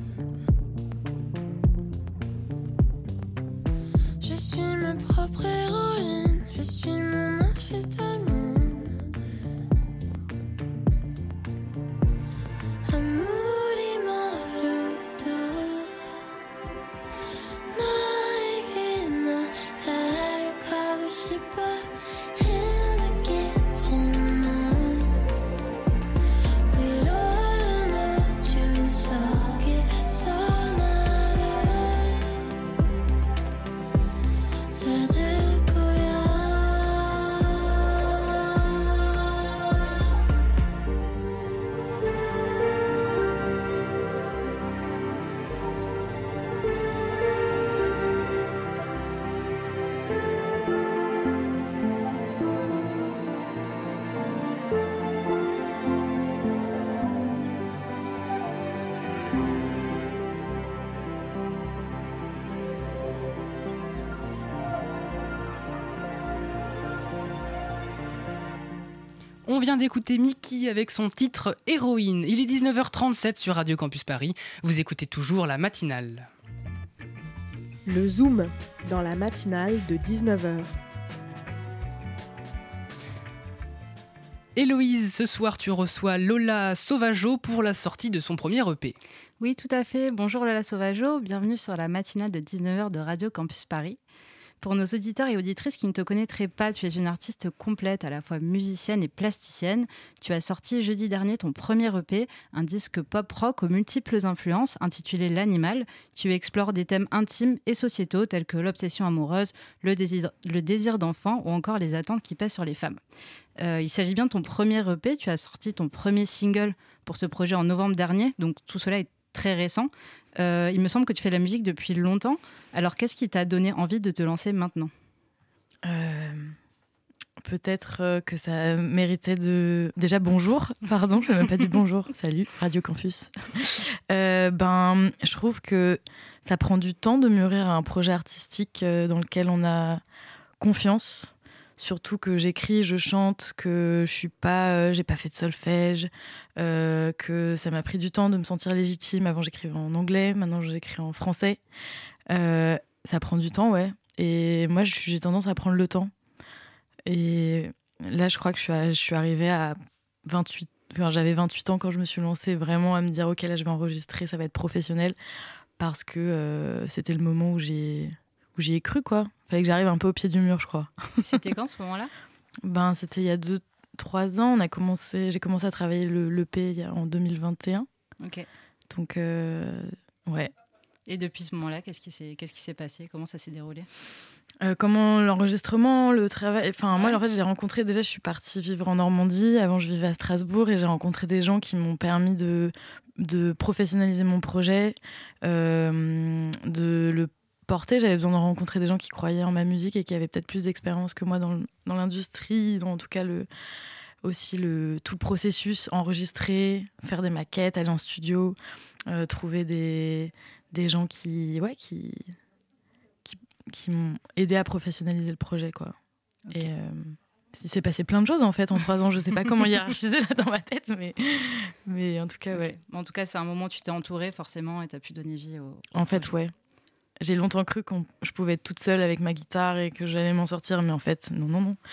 Je suis ma propre héroïne. Je suis mon amphétamine. On vient d'écouter Mickey avec son titre Héroïne. Il est dix-neuf heures trente-sept sur Radio Campus Paris. Vous écoutez toujours la matinale. Le Zoom dans la matinale de dix-neuf heures. Héloïse, ce soir tu reçois Lola Sauvageau pour la sortie de son premier E P. Oui, tout à fait. Bonjour Lola Sauvageau, bienvenue sur la matinale de dix-neuf heures de Radio Campus Paris. Pour nos auditeurs et auditrices qui ne te connaîtraient pas, tu es une artiste complète, à la fois musicienne et plasticienne. Tu as sorti jeudi dernier ton premier E P, un disque pop-rock aux multiples influences, intitulé L'Animal. Tu explores des thèmes intimes et sociétaux tels que l'obsession amoureuse, le désir, le désir d'enfant ou encore les attentes qui pèsent sur les femmes. Euh, il s'agit bien de ton premier E P, tu as sorti ton premier single pour ce projet en novembre dernier, donc tout cela est très récent. Euh, il me semble que tu fais de la musique depuis longtemps. Alors, qu'est-ce qui t'a donné envie de te lancer maintenant ? euh, Peut-être euh, que ça méritait de... Déjà, bonjour, pardon, je n'ai même pas dit bonjour. Salut, Radio Campus. euh, ben, je trouve que ça prend du temps de mûrir un projet artistique euh, dans lequel on a confiance. Surtout que j'écris, je chante, que je suis pas, euh, j'ai pas fait de solfège, euh, que ça m'a pris du temps de me sentir légitime. Avant, j'écrivais en anglais, maintenant j'écris en français. Euh, ça prend du temps, ouais. Et moi, j'ai tendance à prendre le temps. Et là, je crois que je suis, à, je suis arrivée à vingt-huit, enfin, j'avais vingt-huit ans quand je me suis lancée vraiment à me dire, ok, là, je vais enregistrer, ça va être professionnel, parce que euh, c'était le moment où j'ai... où j'y ai cru, quoi. Fallait que j'arrive un peu au pied du mur, je crois. C'était quand, ce moment-là ? Ben, c'était il y a deux, trois ans. On a commencé, j'ai commencé à travailler le, l'E P en deux mille vingt et un. Ok. Donc, euh, ouais. Et depuis ce moment-là, qu'est-ce qui s'est, qu'est-ce qui s'est passé ? Comment ça s'est déroulé ? euh, Comment l'enregistrement, le travail... Enfin, ouais. Moi, en fait, j'ai rencontré... Déjà, je suis partie vivre en Normandie. Avant, je vivais à Strasbourg et j'ai rencontré des gens qui m'ont permis de, de professionnaliser mon projet, euh, de le porter. J'avais besoin de rencontrer des gens qui croyaient en ma musique et qui avaient peut-être plus d'expérience que moi dans, dans l'industrie, dans en tout cas le, aussi le, tout le processus, enregistrer, faire des maquettes, aller en studio, euh, trouver des, des gens qui, ouais, qui, qui, qui m'ont aidé à professionnaliser le projet, quoi. Okay. Et euh, il s'est passé plein de choses en fait en trois ans. Je sais pas comment hiérarchiser là dans ma tête, mais, mais en tout cas, ouais. Okay. En tout cas, c'est un moment où tu t'es entourée forcément et tu as pu donner vie au, au En fait, projet. Ouais. J'ai longtemps cru que je pouvais être toute seule avec ma guitare et que j'allais m'en sortir, mais en fait, non, non, non.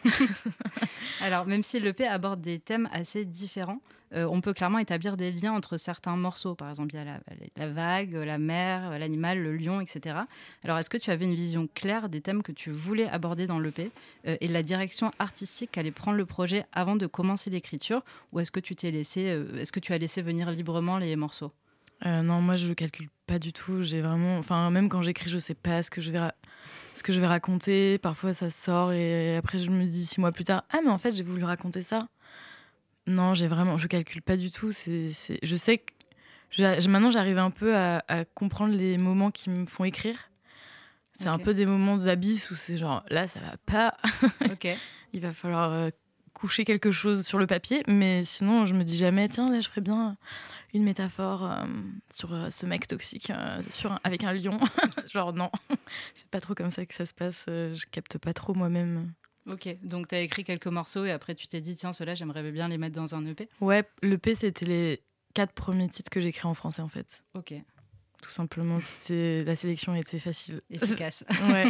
Alors, même si l'E P aborde des thèmes assez différents, euh, on peut clairement établir des liens entre certains morceaux. Par exemple, il y a la, la vague, la mer, l'animal, le lion, et cetera. Alors, est-ce que tu avais une vision claire des thèmes que tu voulais aborder dans l'E P euh, et la direction artistique qu'allait prendre le projet avant de commencer l'écriture, ou est-ce que tu t'es laissé, euh, est-ce que tu as laissé venir librement les morceaux ? Euh, non, moi je calcule pas du tout. J'ai vraiment, enfin même quand j'écris, je sais pas ce que je vais, ra... ce que je vais raconter. Parfois ça sort et après je me dis six mois plus tard, ah mais en fait j'ai voulu raconter ça. Non, j'ai vraiment, je calcule pas du tout. C'est, c'est... je sais que je... maintenant j'arrive un peu à... à comprendre les moments qui me font écrire. C'est okay. Un peu des moments d'abysse où c'est genre là ça va pas. Ok. Il va falloir euh, coucher quelque chose sur le papier, mais sinon je me dis jamais tiens là je ferais bien une métaphore euh, sur euh, ce mec toxique euh, sur un, avec un lion. Genre non, c'est pas trop comme ça que ça se passe, euh, je capte pas trop moi-même. Ok, donc t'as écrit quelques morceaux et après tu t'es dit tiens ceux-là j'aimerais bien les mettre dans un E P. Ouais, l'E P c'était les quatre premiers titres que j'ai écrits en français en fait. Ok. Tout simplement, c'était... la sélection était facile. Efficace. Ouais.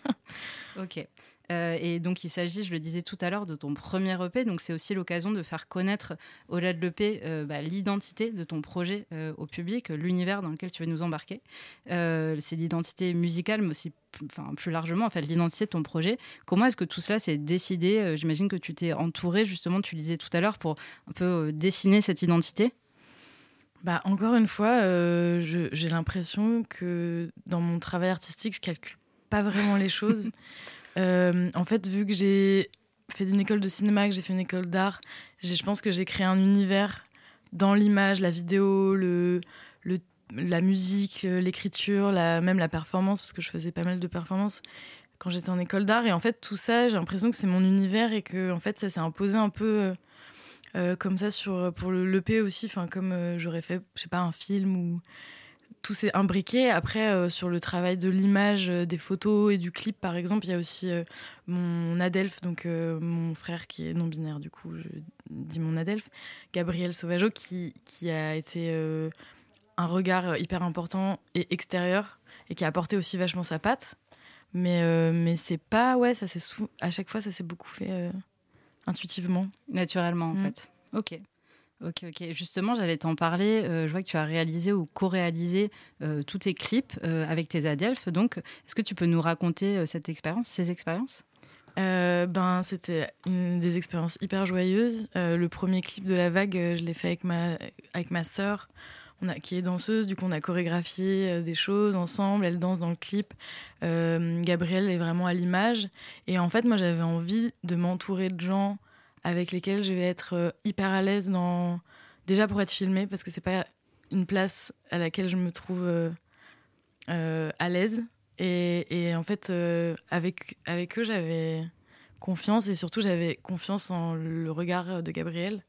Ok. Euh, et donc, il s'agit, je le disais tout à l'heure, de ton premier E P. Donc, c'est aussi l'occasion de faire connaître, au-delà de l'E P, euh, bah, l'identité de ton projet euh, au public, l'univers dans lequel tu veux nous embarquer. Euh, c'est l'identité musicale, mais aussi enfin, plus largement, en fait, l'identité de ton projet. Comment est-ce que tout cela s'est décidé ? euh, J'imagine que tu t'es entouré, justement, tu le disais tout à l'heure, pour un peu euh, dessiner cette identité. Bah, encore une fois, euh, je, j'ai l'impression que dans mon travail artistique, je calcule pas vraiment les choses. euh, en fait, vu que j'ai fait une école de cinéma, que j'ai fait une école d'art, j'ai, je pense que j'ai créé un univers dans l'image, la vidéo, le, le, la musique, l'écriture, la, même la performance, parce que je faisais pas mal de performances quand j'étais en école d'art. Et en fait, tout ça, j'ai l'impression que c'est mon univers et que en fait, ça s'est imposé un peu... Euh, Euh, comme ça sur, pour le l'E P aussi, comme euh, j'aurais fait, je sais pas, un film où tout s'est imbriqué. Après, euh, sur le travail de l'image, euh, des photos et du clip, par exemple, il y a aussi euh, mon adelphe, donc euh, mon frère qui est non-binaire, du coup, je dis mon adelphe, Gabriel Sauvageau, qui, qui a été euh, un regard hyper important et extérieur et qui a apporté aussi vachement sa patte. Mais, euh, mais c'est pas, ouais, ça s'est sou- à chaque fois, ça s'est beaucoup fait... Euh, intuitivement. Naturellement, en mmh. fait. Ok. Ok, ok. Justement, j'allais t'en parler. Euh, je vois que tu as réalisé ou co-réalisé euh, tous tes clips euh, avec tes adelphes. Donc, est-ce que tu peux nous raconter euh, cette expérience, ces expériences ? euh, Ben, c'était une des expériences hyper joyeuses. Euh, le premier clip de La Vague, euh, je l'ai fait avec ma, avec ma sœur, on a, qui est danseuse. Du coup, on a chorégraphié euh, des choses ensemble. Elle danse dans le clip. Euh, Gabrielle est vraiment à l'image. Et en fait, moi, j'avais envie de m'entourer de gens avec lesquels je vais être euh, hyper à l'aise dans... Déjà pour être filmée, parce que c'est pas une place à laquelle je me trouve euh, euh, à l'aise. Et, et en fait, euh, avec, avec eux, j'avais confiance. Et surtout, j'avais confiance en le regard de Gabrielle.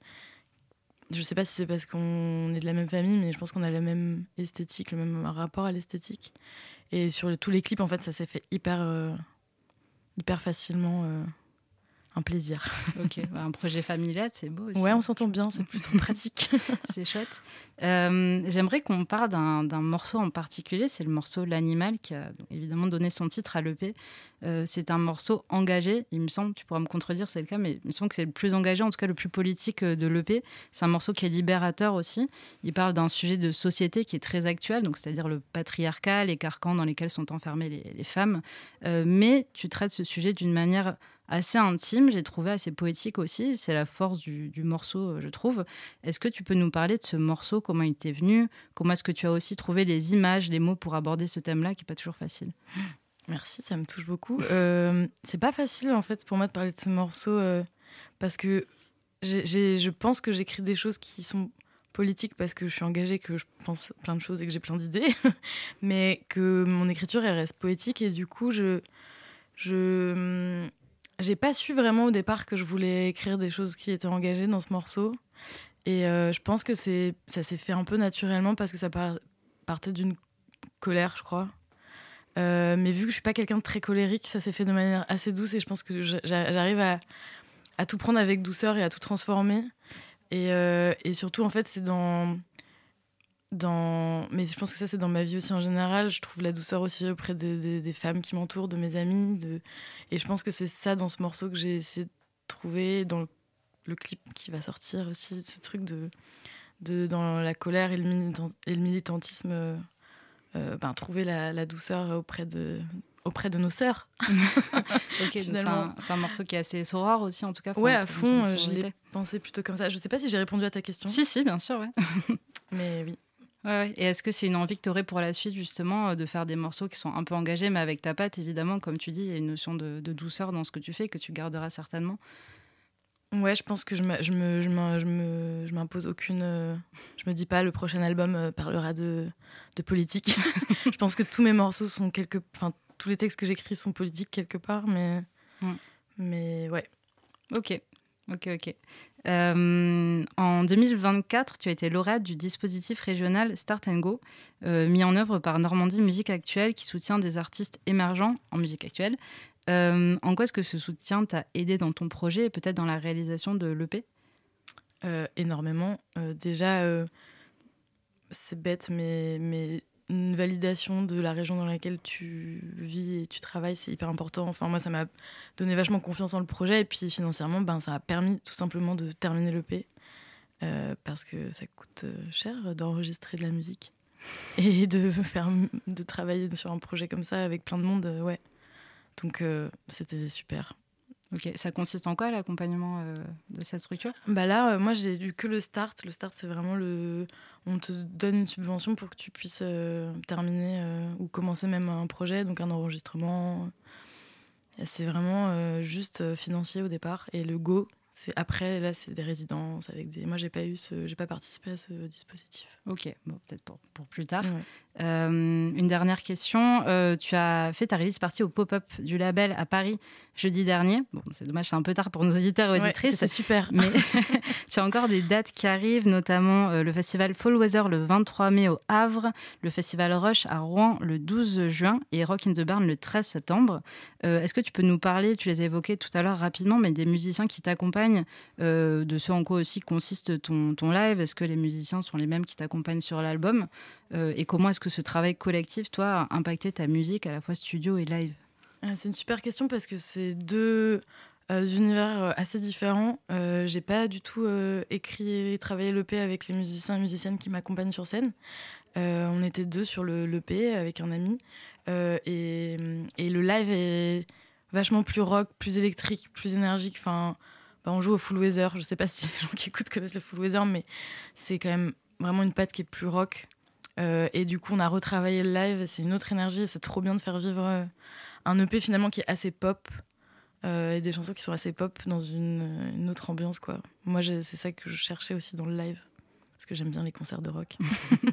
Je sais pas si c'est parce qu'on est de la même famille, mais je pense qu'on a la même esthétique, le même rapport à l'esthétique. Et sur le, tous les clips, en fait, ça s'est fait hyper, euh, hyper facilement. Euh, un plaisir. Ok, bah, un projet familial, c'est beau aussi. Ouais, on s'entend bien, c'est plutôt pratique. C'est chouette. Euh, j'aimerais qu'on parle d'un, d'un morceau en particulier, c'est le morceau L'Animal, qui a évidemment donné son titre à l'E P. Euh, c'est un morceau engagé, il me semble, tu pourras me contredire, c'est le cas, mais il me semble que c'est le plus engagé, en tout cas le plus politique de l'E P. C'est un morceau qui est libérateur aussi. Il parle d'un sujet de société qui est très actuel, donc c'est-à-dire le patriarcat, les carcans dans lesquels sont enfermées les, les femmes. Euh, mais tu traites ce sujet d'une manière assez intime, j'ai trouvé assez poétique aussi. C'est la force du, du morceau, je trouve. Est-ce que tu peux nous parler de ce morceau, comment il t'est venu ? Comment est-ce que tu as aussi trouvé les images, les mots pour aborder ce thème-là, qui n'est pas toujours facile ? Merci, ça me touche beaucoup. Euh, c'est pas facile, en fait, pour moi de parler de ce morceau, euh, parce que j'ai, j'ai, je pense que j'écris des choses qui sont politiques parce que je suis engagée, que je pense plein de choses et que j'ai plein d'idées, mais que mon écriture, elle reste poétique, et du coup, je... je J'ai pas su vraiment au départ que je voulais écrire des choses qui étaient engagées dans ce morceau. Et euh, je pense que c'est, ça s'est fait un peu naturellement parce que ça par, partait d'une colère, je crois. Euh, mais vu que je suis pas quelqu'un de très colérique, ça s'est fait de manière assez douce et je pense que j'arrive à, à tout prendre avec douceur et à tout transformer. Et, euh, et surtout, en fait, c'est dans... Dans... Mais je pense que ça, c'est dans ma vie aussi en général. Je trouve la douceur aussi auprès des, des, des femmes qui m'entourent, de mes amis. De... Et je pense que c'est ça dans ce morceau que j'ai essayé de trouver, dans le, le clip qui va sortir aussi, ce truc de, de dans la colère et le, militant, et le militantisme, euh, euh, ben, trouver la, la douceur auprès de, auprès de nos sœurs. Ok, c'est un, c'est un morceau qui est assez soror aussi, en tout cas. Ouais, à fond, je l'ai pensé plutôt comme ça. Je sais pas si j'ai répondu à ta question. Si, si, bien sûr, ouais. Mais oui. Ouais, ouais. Et est-ce que c'est une envie que tu aurais pour la suite, justement, de faire des morceaux qui sont un peu engagés, mais avec ta patte, évidemment, comme tu dis, il y a une notion de, de douceur dans ce que tu fais, que tu garderas certainement. Ouais, je pense que je, me, je, me, je, me, je, me, je m'impose aucune... Euh, je me dis pas, le prochain album euh, parlera de, de politique. Je pense que tous mes morceaux sont quelque... Enfin, tous les textes que j'écris sont politiques quelque part, mais... Mm. Mais ouais. Ok. Ok, ok. Euh, en deux mille vingt-quatre, tu as été lauréate du dispositif régional Start and Go, euh, mis en œuvre par Normandie Musique Actuelle, qui soutient des artistes émergents en musique actuelle. Euh, en quoi est-ce que ce soutien t'a aidé dans ton projet et peut-être dans la réalisation de l'E P ? euh, Énormément. Euh, déjà, euh, c'est bête, mais, mais une validation de la région dans laquelle tu vis et tu travailles, c'est hyper important. Enfin, moi, ça m'a donné vachement confiance en le projet. Et puis, financièrement, ben, ça a permis tout simplement de terminer l'E P. Euh, parce que ça coûte cher d'enregistrer de la musique. Et de, faire, de travailler sur un projet comme ça avec plein de monde, euh, ouais. Donc, euh, c'était super. Ok, ça consiste en quoi l'accompagnement euh, de cette structure ? Bah là, euh, moi, j'ai eu que le start. Le start, c'est vraiment le... On te donne une subvention pour que tu puisses euh, terminer euh, ou commencer même un projet, donc un enregistrement. C'est vraiment euh, juste euh, financier au départ. Et le Go, c'est après, là, c'est des résidences avec des... Moi, j'ai pas eu ce... j'ai pas participé à ce dispositif. Ok, bon, peut-être pour, pour plus tard. Ouais. Euh, une dernière question. Euh, tu as fait ta release partie au pop-up du label à Paris jeudi dernier. Bon, c'est dommage, c'est un peu tard pour nos auditeurs et auditrices. Ouais, c'est super. Mais tu as encore des dates qui arrivent, notamment euh, le festival Fall Weather le vingt-trois mai au Havre, le festival Rush à Rouen le douze juin et Rock in the Barn le treize septembre. Euh, est-ce que tu peux nous parler, tu les as évoqués tout à l'heure rapidement, mais des musiciens qui t'accompagnent, euh, de ce en quoi aussi consiste ton, ton live ? Est-ce que les musiciens sont les mêmes qui t'accompagnent sur l'album ? euh, Et comment est-ce que ce travail collectif, toi, a impacté ta musique à la fois studio et live ? Ah, c'est une super question parce que c'est deux euh, univers assez différents. Euh, j'ai pas du tout euh, écrit et travaillé l'E P avec les musiciens et musiciennes qui m'accompagnent sur scène. Euh, on était deux sur le, l'E P avec un ami. Euh, et, et le live est vachement plus rock, plus électrique, plus énergique. Enfin, bah, on joue au Full Weather. Je sais pas si les gens qui écoutent connaissent le Full Weather, mais c'est quand même vraiment une patte qui est plus rock. Euh, et du coup, on a retravaillé le live. C'est une autre énergie et c'est trop bien de faire vivre... Euh, un E P finalement qui est assez pop euh, et des chansons qui sont assez pop dans une, une autre ambiance, quoi. Moi, je, c'est ça que je cherchais aussi dans le live parce que j'aime bien les concerts de rock.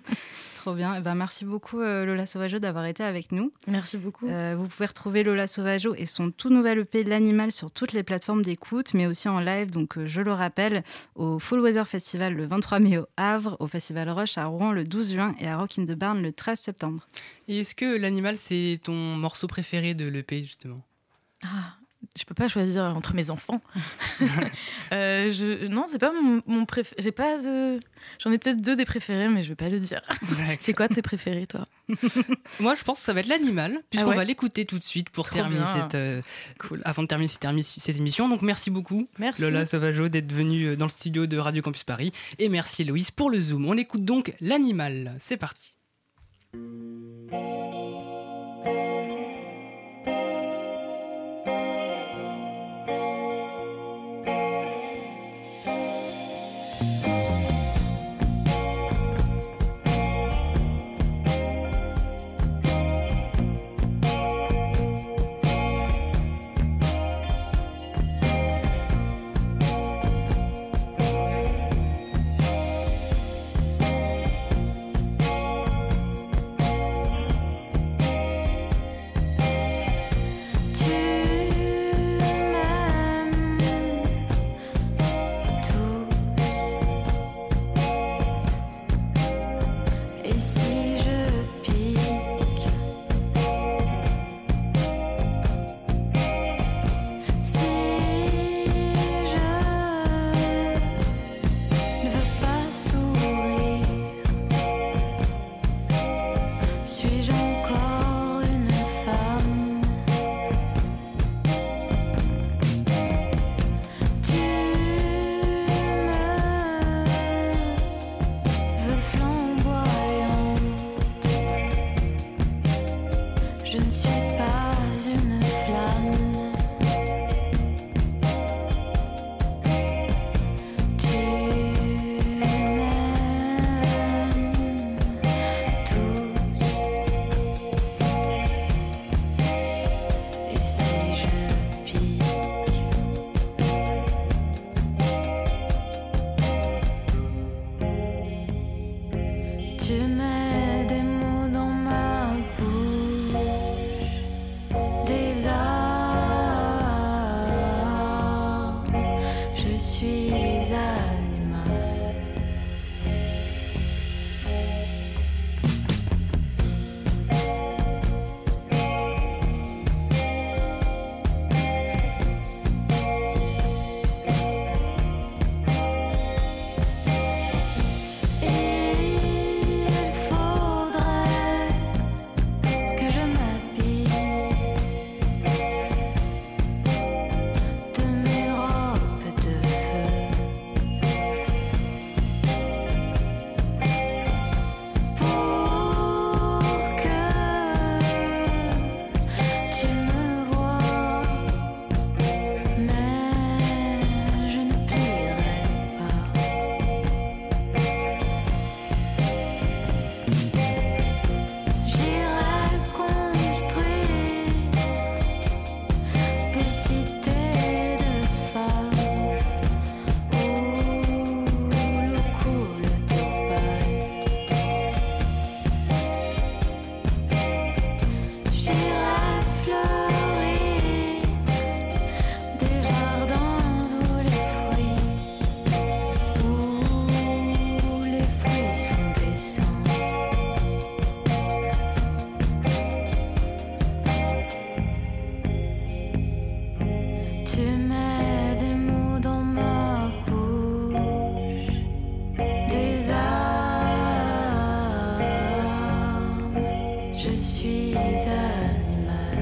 Trop bien. Et ben, merci beaucoup euh, Lola Sauvageau d'avoir été avec nous. Merci beaucoup. Euh, vous pouvez retrouver Lola Sauvageau et son tout nouvel E P L'Animal sur toutes les plateformes d'écoute, mais aussi en live, donc euh, je le rappelle, au Fall Weather Festival le vingt-trois mai au Havre, au Festival Rush à Rouen le douze juin et à Rock in the Barn le treize septembre. Et est-ce que L'Animal, c'est ton morceau préféré de l'E P, justement ? Ah, je peux pas choisir entre mes enfants. euh, je, non, c'est pas mon, mon préféré. J'ai pas de... J'en ai peut-être deux des préférés, mais je vais pas le dire. C'est quoi tes préférés, toi ? Moi, je pense que ça va être L'Animal, puisqu'on ah ouais va l'écouter tout de suite pour Trop terminer bien. cette, euh, cool. avant de terminer cette, cette émission. Donc, merci beaucoup, merci. Lola Sauvageau, d'être venue dans le studio de Radio Campus Paris. Et merci, Héloïse, pour le Zoom. On écoute donc L'Animal. C'est parti. Tu mets des mots dans ma bouche, des armes. Je suis animal.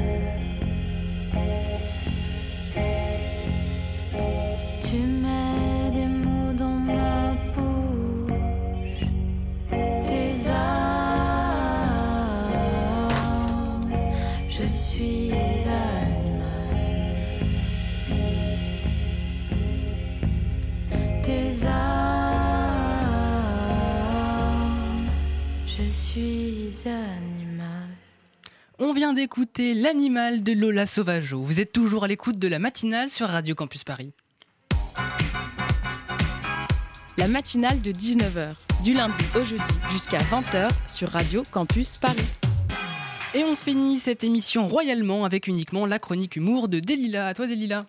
Tu mets des mots dans ma bouche, des armes. Je suis animal. Des armes. Je suis animal. On vient d'écouter L'animal de Lola Sauvageau. Vous êtes toujours à l'écoute de la matinale sur Radio Campus Paris. La matinale de dix-neuf heures, du lundi au jeudi jusqu'à vingt heures sur Radio Campus Paris. Et on finit cette émission royalement avec uniquement la chronique humour de Delilah. À toi Delilah.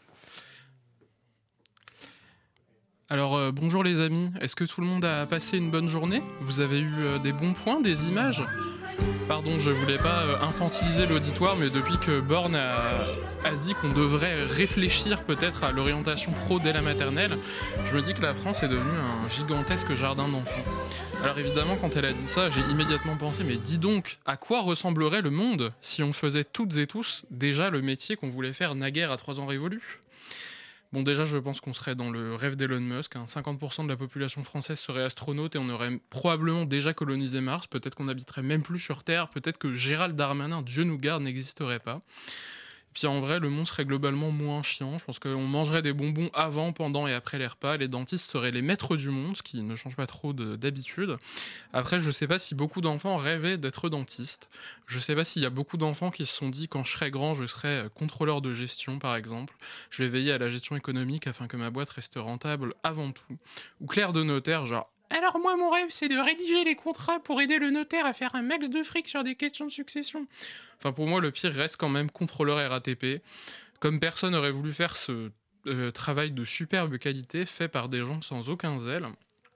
Alors euh, bonjour les amis, est-ce que tout le monde a passé une bonne journée ? Vous avez eu euh, des bons points, des images ? Pardon, je voulais pas euh, infantiliser l'auditoire, mais depuis que Borne a, a dit qu'on devrait réfléchir peut-être à l'orientation pro dès la maternelle, je me dis que la France est devenue un gigantesque jardin d'enfants. Alors évidemment, quand elle a dit ça, j'ai immédiatement pensé, mais dis donc, à quoi ressemblerait le monde si on faisait toutes et tous déjà le métier qu'on voulait faire naguère à trois ans révolus ? Bon, déjà, je pense qu'on serait dans le rêve d'Elon Musk. Hein. cinquante pour cent de la population française serait astronaute et on aurait probablement déjà colonisé Mars. Peut-être qu'on n'habiterait même plus sur Terre. Peut-être que Gérald Darmanin, Dieu nous garde, n'existerait pas. Puis en vrai, le monde serait globalement moins chiant. Je pense qu'on mangerait des bonbons avant, pendant et après les repas. Les dentistes seraient les maîtres du monde, ce qui ne change pas trop de, d'habitude. Après, je sais pas si beaucoup d'enfants rêvaient d'être dentistes. Je sais pas s'il y a beaucoup d'enfants qui se sont dit, quand je serai grand, je serai contrôleur de gestion, par exemple. Je vais veiller à la gestion économique afin que ma boîte reste rentable avant tout. Ou clerc de notaire, genre... Alors moi, mon rêve, c'est de rédiger les contrats pour aider le notaire à faire un max de fric sur des questions de succession. Enfin, pour moi, le pire reste quand même contrôleur R A T P. Comme personne n'aurait voulu faire ce euh, travail de superbe qualité fait par des gens sans aucun zèle,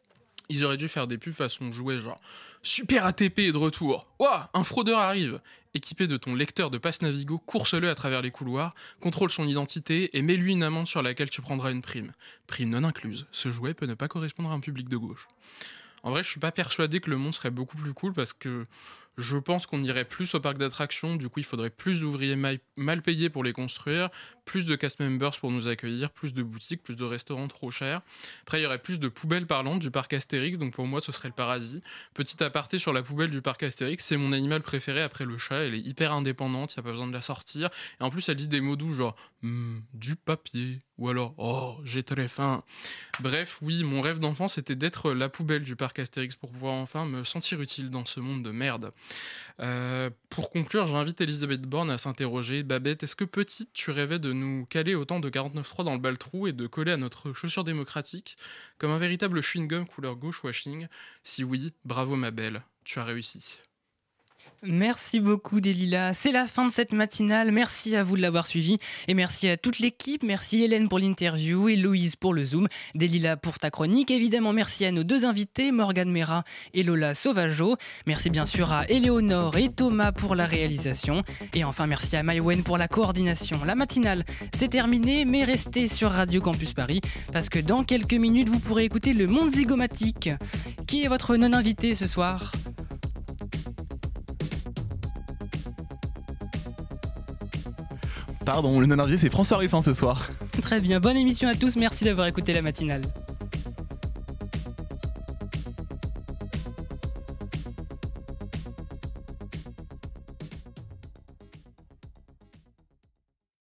ils auraient dû faire des pubs façon jouet, genre « Super A T P est de retour !»« Ouah, un fraudeur arrive !» Équipé de ton lecteur de passe Navigo, course-le à travers les couloirs, contrôle son identité et mets-lui une amende sur laquelle tu prendras une prime. Prime non incluse. Ce jouet peut ne pas correspondre à un public de gauche. En vrai, je suis pas persuadé que le monde serait beaucoup plus cool parce que je pense qu'on irait plus au parc d'attractions, du coup il faudrait plus d'ouvriers mal, mal payés pour les construire, plus de cast members pour nous accueillir, plus de boutiques, plus de restaurants trop chers. Après il y aurait plus de poubelles parlantes du parc Astérix, donc pour moi ce serait le paradis. Petit aparté sur la poubelle du parc Astérix, c'est mon animal préféré après le chat, elle est hyper indépendante, il n'y a pas besoin de la sortir, et en plus elle dit des mots doux genre mmm, du papier, ou alors oh j'ai très faim. Bref, oui, mon rêve d'enfant c'était d'être la poubelle du parc Astérix pour pouvoir enfin me sentir utile dans ce monde de merde. Euh, pour conclure, j'invite Elisabeth Borne à s'interroger. Babette, est-ce que petite, tu rêvais de nous caler autant de quarante-neuf trois dans le bal-trou et de coller à notre chaussure démocratique comme un véritable chewing-gum couleur gauche washing ? Si oui, bravo ma belle, tu as réussi. Merci beaucoup Delilah, c'est la fin de cette matinale, merci à vous de l'avoir suivi et merci à toute l'équipe, merci Hélène pour l'interview et Louise pour le Zoom, Delilah pour ta chronique, évidemment merci à nos deux invités, Morgane Mera et Lola Sauvageau, merci bien sûr à Éléonore et Thomas pour la réalisation et enfin merci à Maïwen pour la coordination. La matinale c'est terminé mais restez sur Radio Campus Paris parce que dans quelques minutes vous pourrez écouter le Monde Zygomatique. Qui est votre non-invité ce soir ? Pardon, le non-invité c'est François Ruffin ce soir. Très bien, bonne émission à tous, merci d'avoir écouté la matinale.